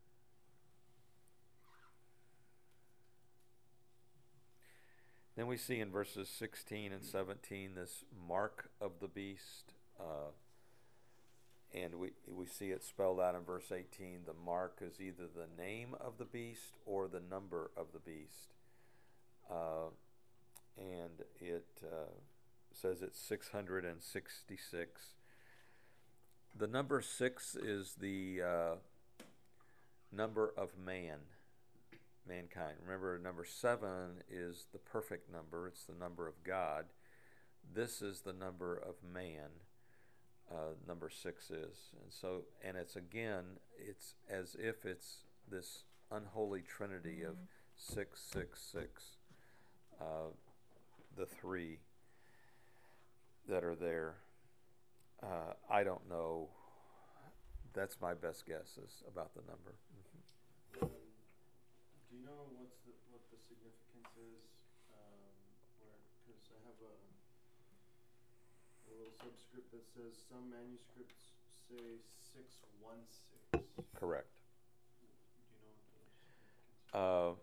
Then we see in verses 16 and 17 this mark of the beast, and we see it spelled out in verse 18. The mark is either the name of the beast or the number of the beast, and it says it's 666. The number 6 is the number of mankind. Remember, number 7 is the perfect number. It's the number of God. This is the number of man. Number 6 is. And it's again, it's as if it's this unholy trinity of 666. The three that are there. I don't know. That's my best guess is about the number. Do you know what the significance is? Because I have a little subscript that says some manuscripts say 616. Correct. Do you know what the significance is?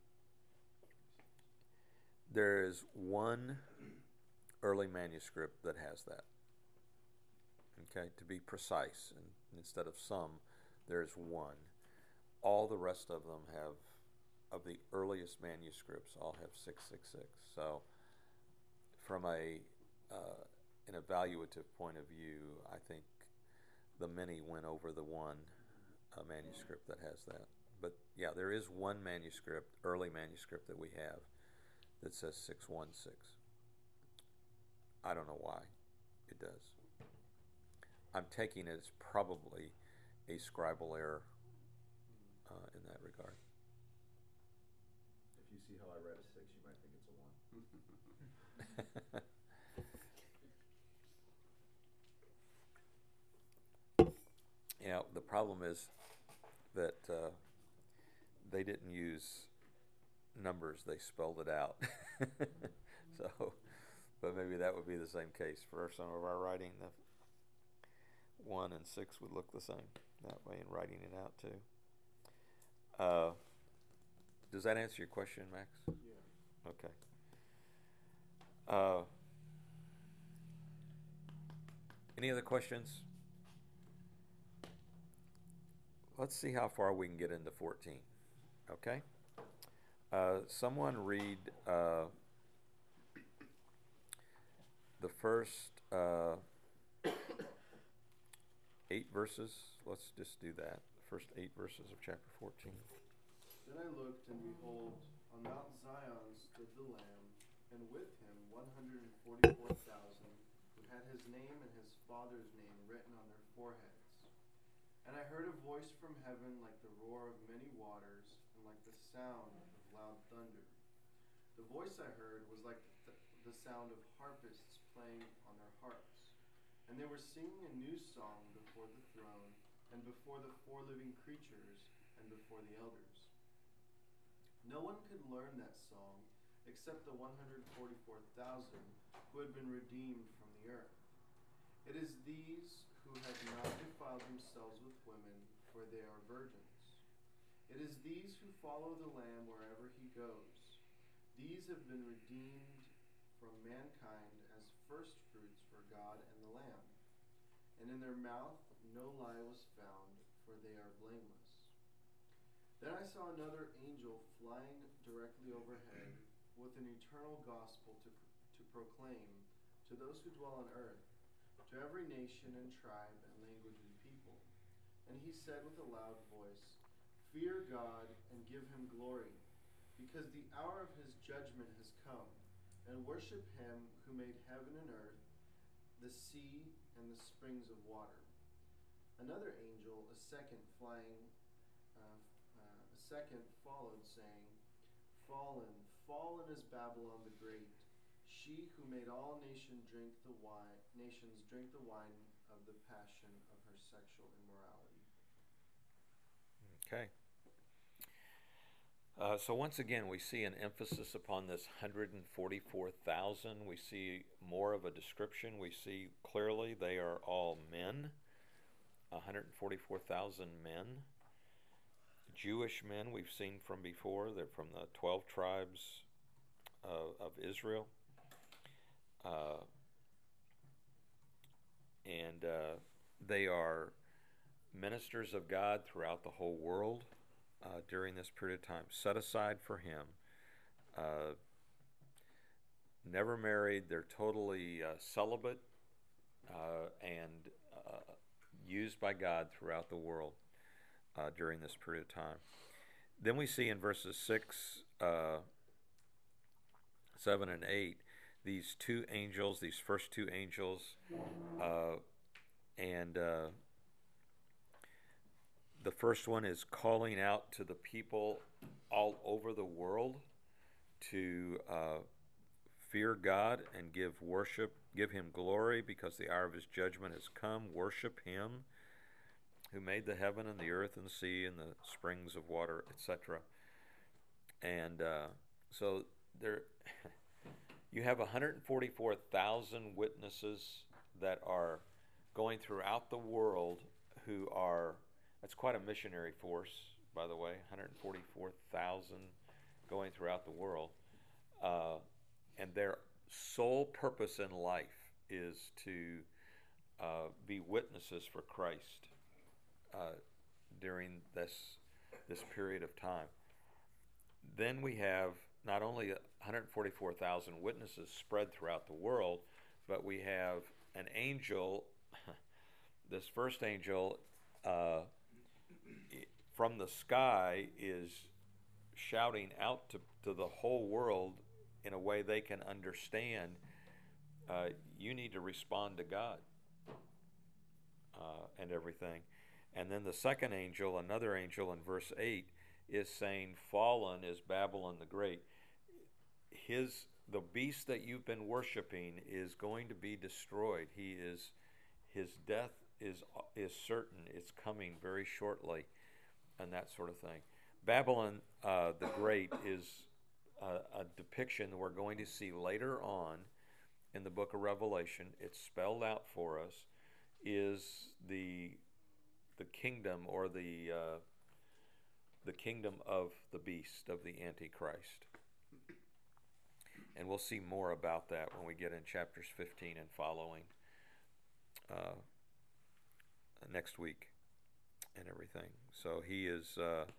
There is one early manuscript that has that. Okay, to be precise, and instead of some, there's one. All the rest of them have, of the earliest manuscripts, all have 666. So, from an evaluative point of view, I think the many went over the one manuscript that has that. But yeah, there is one manuscript, early manuscript that we have that says 616. I don't know why it does. I'm taking it as probably a scribal error in that regard. If you see how I read a 6, you might think it's a 1. Yeah, the problem is that they didn't use numbers, they spelled it out. So, but maybe that would be the same case for some of our writing. The 1 and 6 would look the same that way in writing it out too. Does that answer your question, Max? Yeah. Okay. Any other questions? Let's see how far we can get into 14. Okay? Someone read the first 8 verses. Let's just do that. The first 8 verses of chapter 14. Then I looked, and behold, on Mount Zion stood the Lamb, and with him 144,000, who had his name and his father's name written on their foreheads. And I heard a voice from heaven like the roar of many waters, and like the sound of loud thunder. The voice I heard was like the sound of harpists playing on their harps. And they were singing a new song before the throne, and before the 4 living creatures, and before the elders. No one could learn that song except the 144,000 who had been redeemed from the earth. It is these who have not defiled themselves with women, for they are virgins. It is these who follow the Lamb wherever he goes. These have been redeemed from mankind as firstfruits for God and the Lamb. And in their mouth no lie was found, for they are blameless. Then I saw another angel flying directly overhead with an eternal gospel to proclaim to those who dwell on earth, to every nation and tribe and language and people. And he said with a loud voice, "Fear God and give him glory, because the hour of his judgment has come, and worship him who made heaven and earth, the sea, and the springs of water." Another angel, a second followed, saying, "Fallen, fallen is Babylon the Great, she who made all nations drink the wine of the passion of her sexual immorality." Okay. So once again, we see an emphasis upon this 144,000. We see more of a description. We see clearly they are all men, 144,000 men. Jewish men we've seen from before. They're from the 12 tribes of Israel. And they are ministers of God throughout the whole world during this period of time, set aside for him. Never married. They're totally celibate and used by God throughout the world during this period of time. Then we see in verses 6, 7, and 8, these 2 angels, these first 2 angels, and the first one is calling out to the people all over the world to fear God and give him glory, because the hour of his judgment has come. Worship him who made the heaven and the earth and the sea and the springs of water, etc. And so there, you have 144,000 witnesses that are going throughout the world who are, that's quite a missionary force, by the way, 144,000 going throughout the world. And their sole purpose in life is to be witnesses for Christ during this period of time. Then we have not only 144,000 witnesses spread throughout the world, but we have an angel, this first angel from the sky is shouting out to the whole world in a way they can understand. You need to respond to God and everything. And then the second angel, another angel in verse 8, is saying, "Fallen is Babylon the Great." The beast that you've been worshiping is going to be destroyed. His death is certain. It's coming very shortly, and that sort of thing. Babylon the Great is a depiction we're going to see later on in the book of Revelation. It's spelled out for us. Is the kingdom, or the kingdom of the beast, of the Antichrist. And we'll see more about that when we get in chapters 15 and following next week and everything. So he is,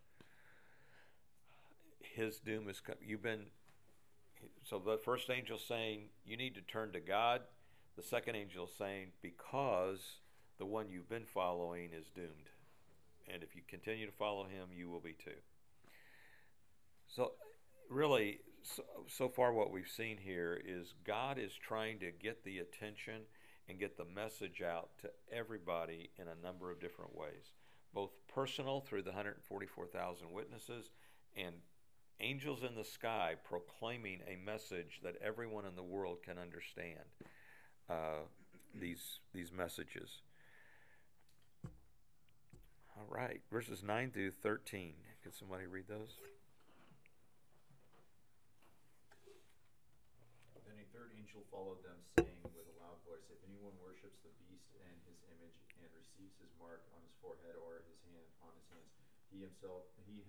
his doom is, so the first angel saying, you need to turn to God. The second angel saying, because the one you've been following is doomed. And if you continue to follow him, you will be too. So really, so far what we've seen here is God is trying to get the attention and get the message out to everybody in a number of different ways, both personal through the 144,000 witnesses and angels in the sky proclaiming a message that everyone in the world can understand. These messages. All right, verses 9 through 13. Can somebody read those? Then a third angel followed them, saying with a loud voice, if anyone worships the beast and his image and receives his mark on his forehead or his hand on his hands, he himself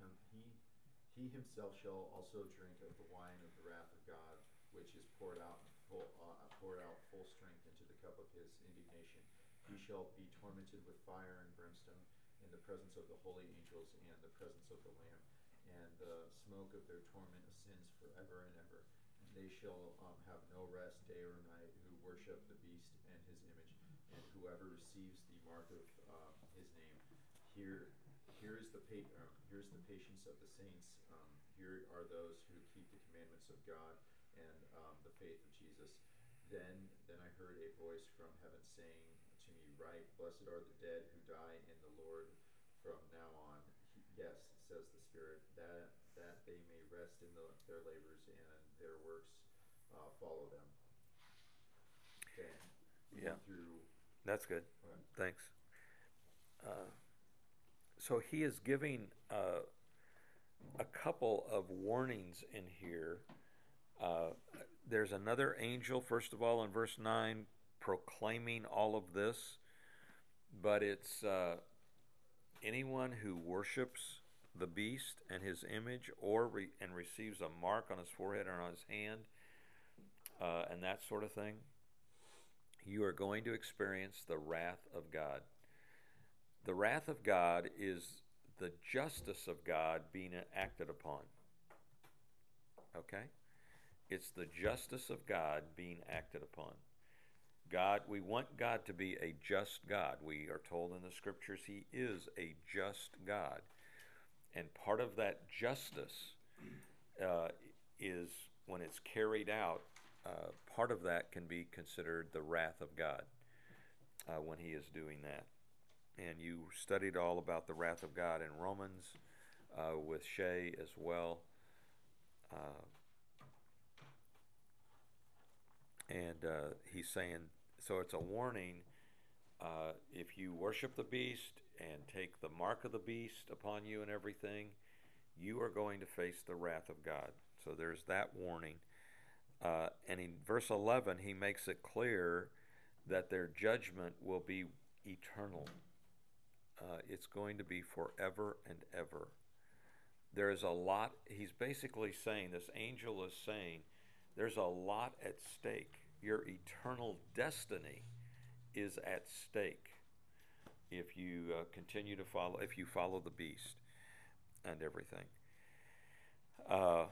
shall also drink of the wine of the wrath of God, which is poured out full strength into the cup of his indignation. He shall be tormented with fire and brimstone in the presence of the holy angels and the presence of the Lamb, and the smoke of their torment ascends forever and ever. And they shall have no rest day or night who worship the beast and his image, and whoever receives the mark of his name. Here's the patience of the saints. Here are those who keep the commandments of God and the faith of Jesus. Then I heard a voice from heaven saying to me, write, blessed are the dead who die in the Lord from now on. Yes, says the Spirit, that they may rest in their labors and their works follow them. Okay. Yeah. Through. That's good. Okay. Thanks. So he is giving a couple of warnings in here. There's another angel, first of all, in verse 9, proclaiming all of this, but it's anyone who worships the beast and his image, and receives a mark on his forehead or on his hand, and that sort of thing, you are going to experience the wrath of God. The wrath of God is the justice of God being acted upon. Okay? It's the justice of God being acted upon. God, we want God to be a just God. We are told in the scriptures he is a just God. And part of that justice is when it's carried out, part of that can be considered the wrath of God when he is doing that. And you studied all about the wrath of God in Romans with Shay as well. And he's saying, so it's a warning, if you worship the beast and take the mark of the beast upon you and everything, you are going to face the wrath of God. So there's that warning. And in verse 11, he makes it clear that their judgment will be eternal. It's going to be forever and ever. There is a lot, he's basically saying, this angel is saying, there's a lot at stake. Your eternal destiny is at stake if you continue to follow, if you follow the beast and everything. And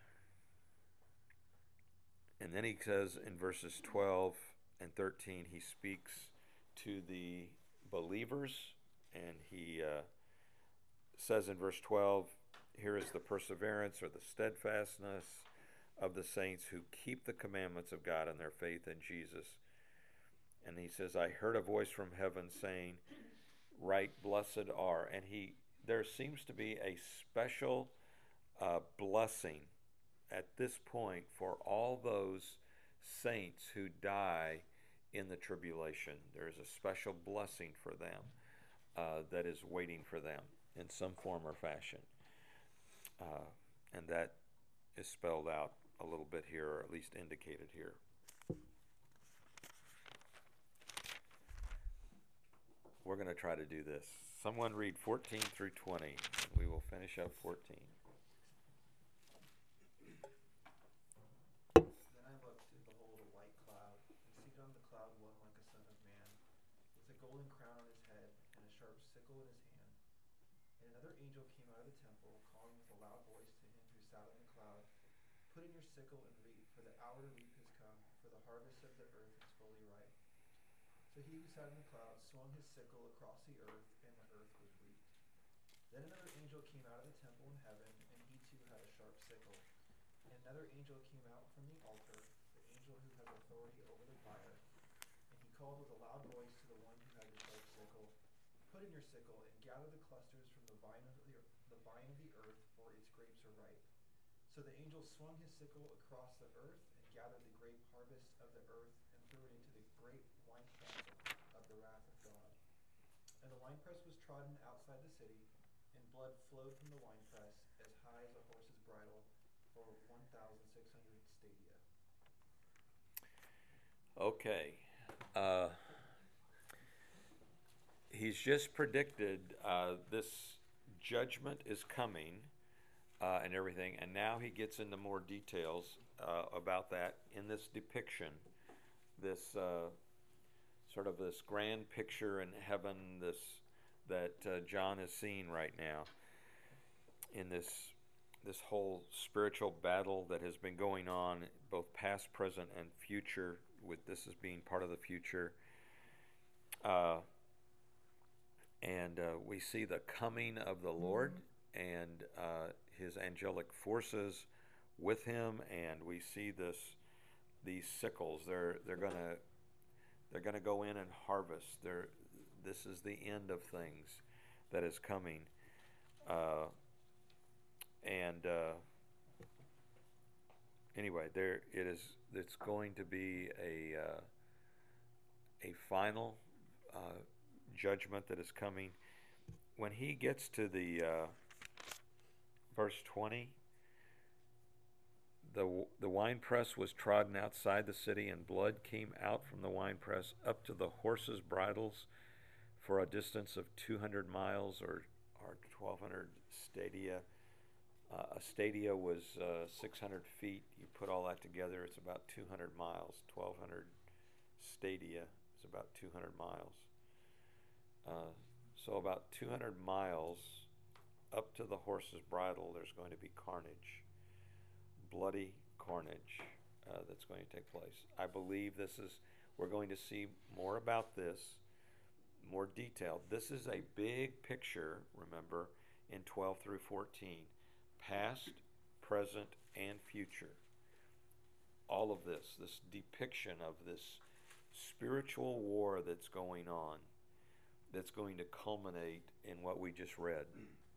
then he says in verses 12 and 13, he speaks to the believers, and he says in verse 12, here is the perseverance or the steadfastness of the saints who keep the commandments of God and their faith in Jesus. And he says, I heard a voice from heaven saying, right, blessed are. And there seems to be a special blessing at this point for all those saints who die in the tribulation. There's a special blessing for them that is waiting for them in some form or fashion. And that is spelled out a little bit here, or at least indicated here. We're going to try to do this. Someone read 14 through 20, and we will finish up 14. Then I looked, and behold, a white cloud, and seated on the cloud one like a son of man, with a golden crown on his head, and a sharp sickle in his hand. And another angel came out of the temple, calling with a loud voice to him who sat on the cloud, "Put in your sickle and reap, for the hour to reap has come, for the harvest of the earth is fully ripe." So he who sat on the cloud swung his sickle across the earth, and the earth was reaped. Then another angel came out of the temple in heaven, and he too had a sharp sickle. And another angel came out from the altar, the angel who has authority over the fire, and he called with a loud voice to the one who had the sharp sickle, "Put in your sickle and gather the clusters from the vine of the earth, for its grapes are ripe." So the angel swung his sickle across the earth and gathered the grape harvest of the earth and threw it into the great winepress of the wrath of God. And the winepress was trodden outside the city, and blood flowed from the winepress as high as a horse's bridle for 1,600 stadia. Okay. He's just predicted this judgment is coming and everything, and now he gets into more details about that in this depiction, this sort of this grand picture in heaven, that John is seeing right now in this whole spiritual battle that has been going on, both past, present, and future, with this as being part of the future. And we see the coming of the Lord and his angelic forces with him, and we see these sickles. They're gonna go in and harvest. This is the end of things that is coming, anyway, there it is. It's going to be a final judgment that is coming. When he gets to the verse 20, the winepress was trodden outside the city, and blood came out from the winepress up to the horses' bridles for a distance of 200 miles or 1,200 stadia. A stadia was 600 feet. You put all that together, it's about 200 miles. 1,200 stadia is about 200 miles. So about 200 miles up to the horse's bridle, there's going to be carnage, bloody carnage that's going to take place. I believe we're going to see more about this, more detailed. This is a big picture, remember, in 12 through 14. Past, present, and future. All of this depiction of this spiritual war that's going on, that's going to culminate in what we just read.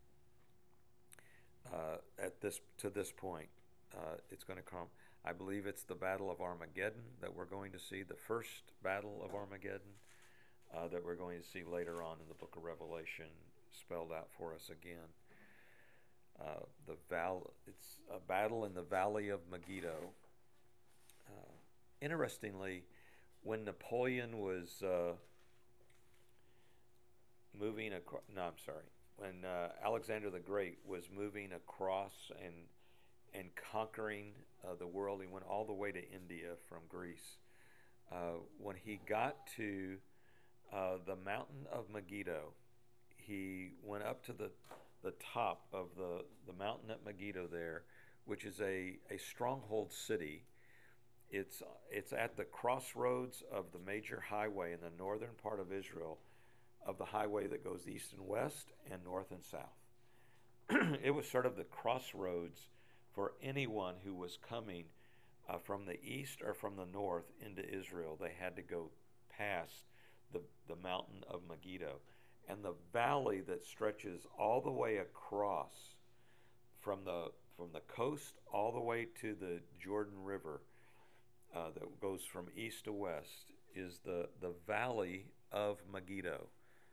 To this point, it's going to come. I believe it's the Battle of Armageddon that we're going to see, the first Battle of Armageddon that we're going to see later on in the book of Revelation, spelled out for us again. It's a battle in the Valley of Megiddo. Interestingly, when Napoleon was when Alexander the Great was moving across and conquering the world, he went all the way to India from Greece. When he got to the mountain of Megiddo, he went up to the top of the mountain at Megiddo there, which is a stronghold city. It's at the crossroads of the major highway in the northern part of Israel, of the highway that goes east and west and north and south. It was sort of the crossroads for anyone who was coming from the east or from the north into Israel. They had to go past the mountain of Megiddo. And the valley that stretches all the way across from the coast all the way to the Jordan River, that goes from east to west, is the valley of Megiddo.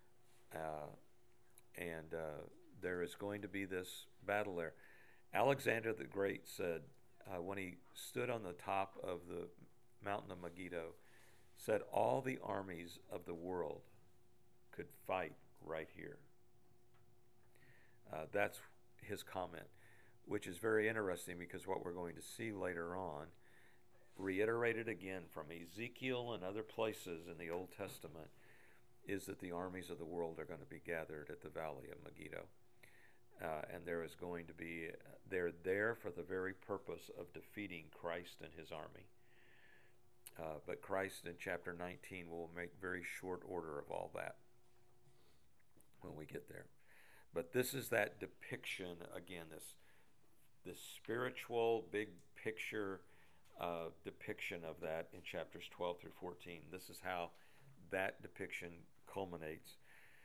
And there is going to be this battle there. Alexander the Great said, when he stood on the top of the mountain of Megiddo, said all the armies of the world could fight right here. That's his comment, which is very interesting because what we're going to see later on, reiterated again from Ezekiel and other places in the Old Testament, is that the armies of the world are going to be gathered at the valley of Megiddo. And there is going to be, they're there for the very purpose of defeating Christ and his army. But Christ in chapter 19 will make very short order of all that when we get there. But this is that depiction, again, this spiritual big picture depiction of that in chapters 12 through 14. This is how that depiction culminates.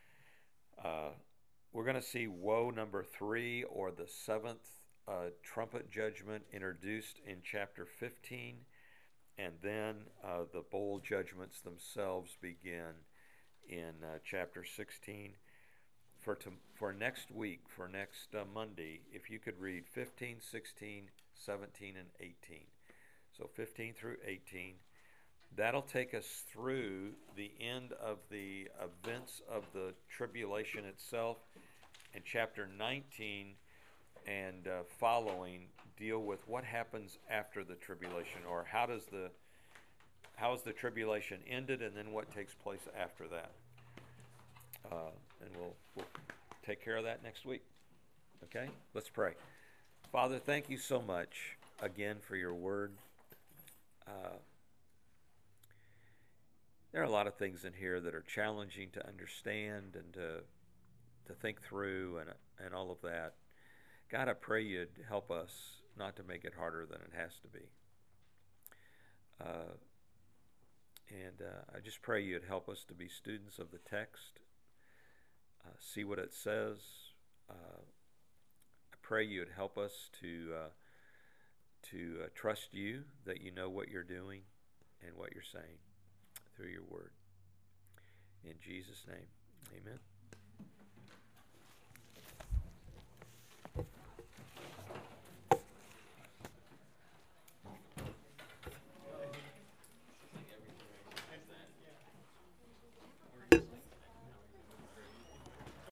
We're going to see woe number 3, or the 7th trumpet judgment, introduced in chapter 15, and then the bowl judgments themselves begin in chapter 16. For next week, for next Monday, if you could read 15, 16, 17, and 18. So 15 through 18. That'll take us through the end of the events of the tribulation itself. And chapter 19 and following deal with what happens after the tribulation, or how is the tribulation ended, and then what takes place after that. And we'll take care of that next week. Okay? Let's pray. Father, thank you so much again for your word. There are a lot of things in here that are challenging to understand and to think through and all of that. God, I pray you'd help us not to make it harder than it has to be. And I just pray you'd help us to be students of the text, see what it says. I pray you'd help us to trust you, that you know what you're doing and what you're saying through your word. In Jesus' name, amen.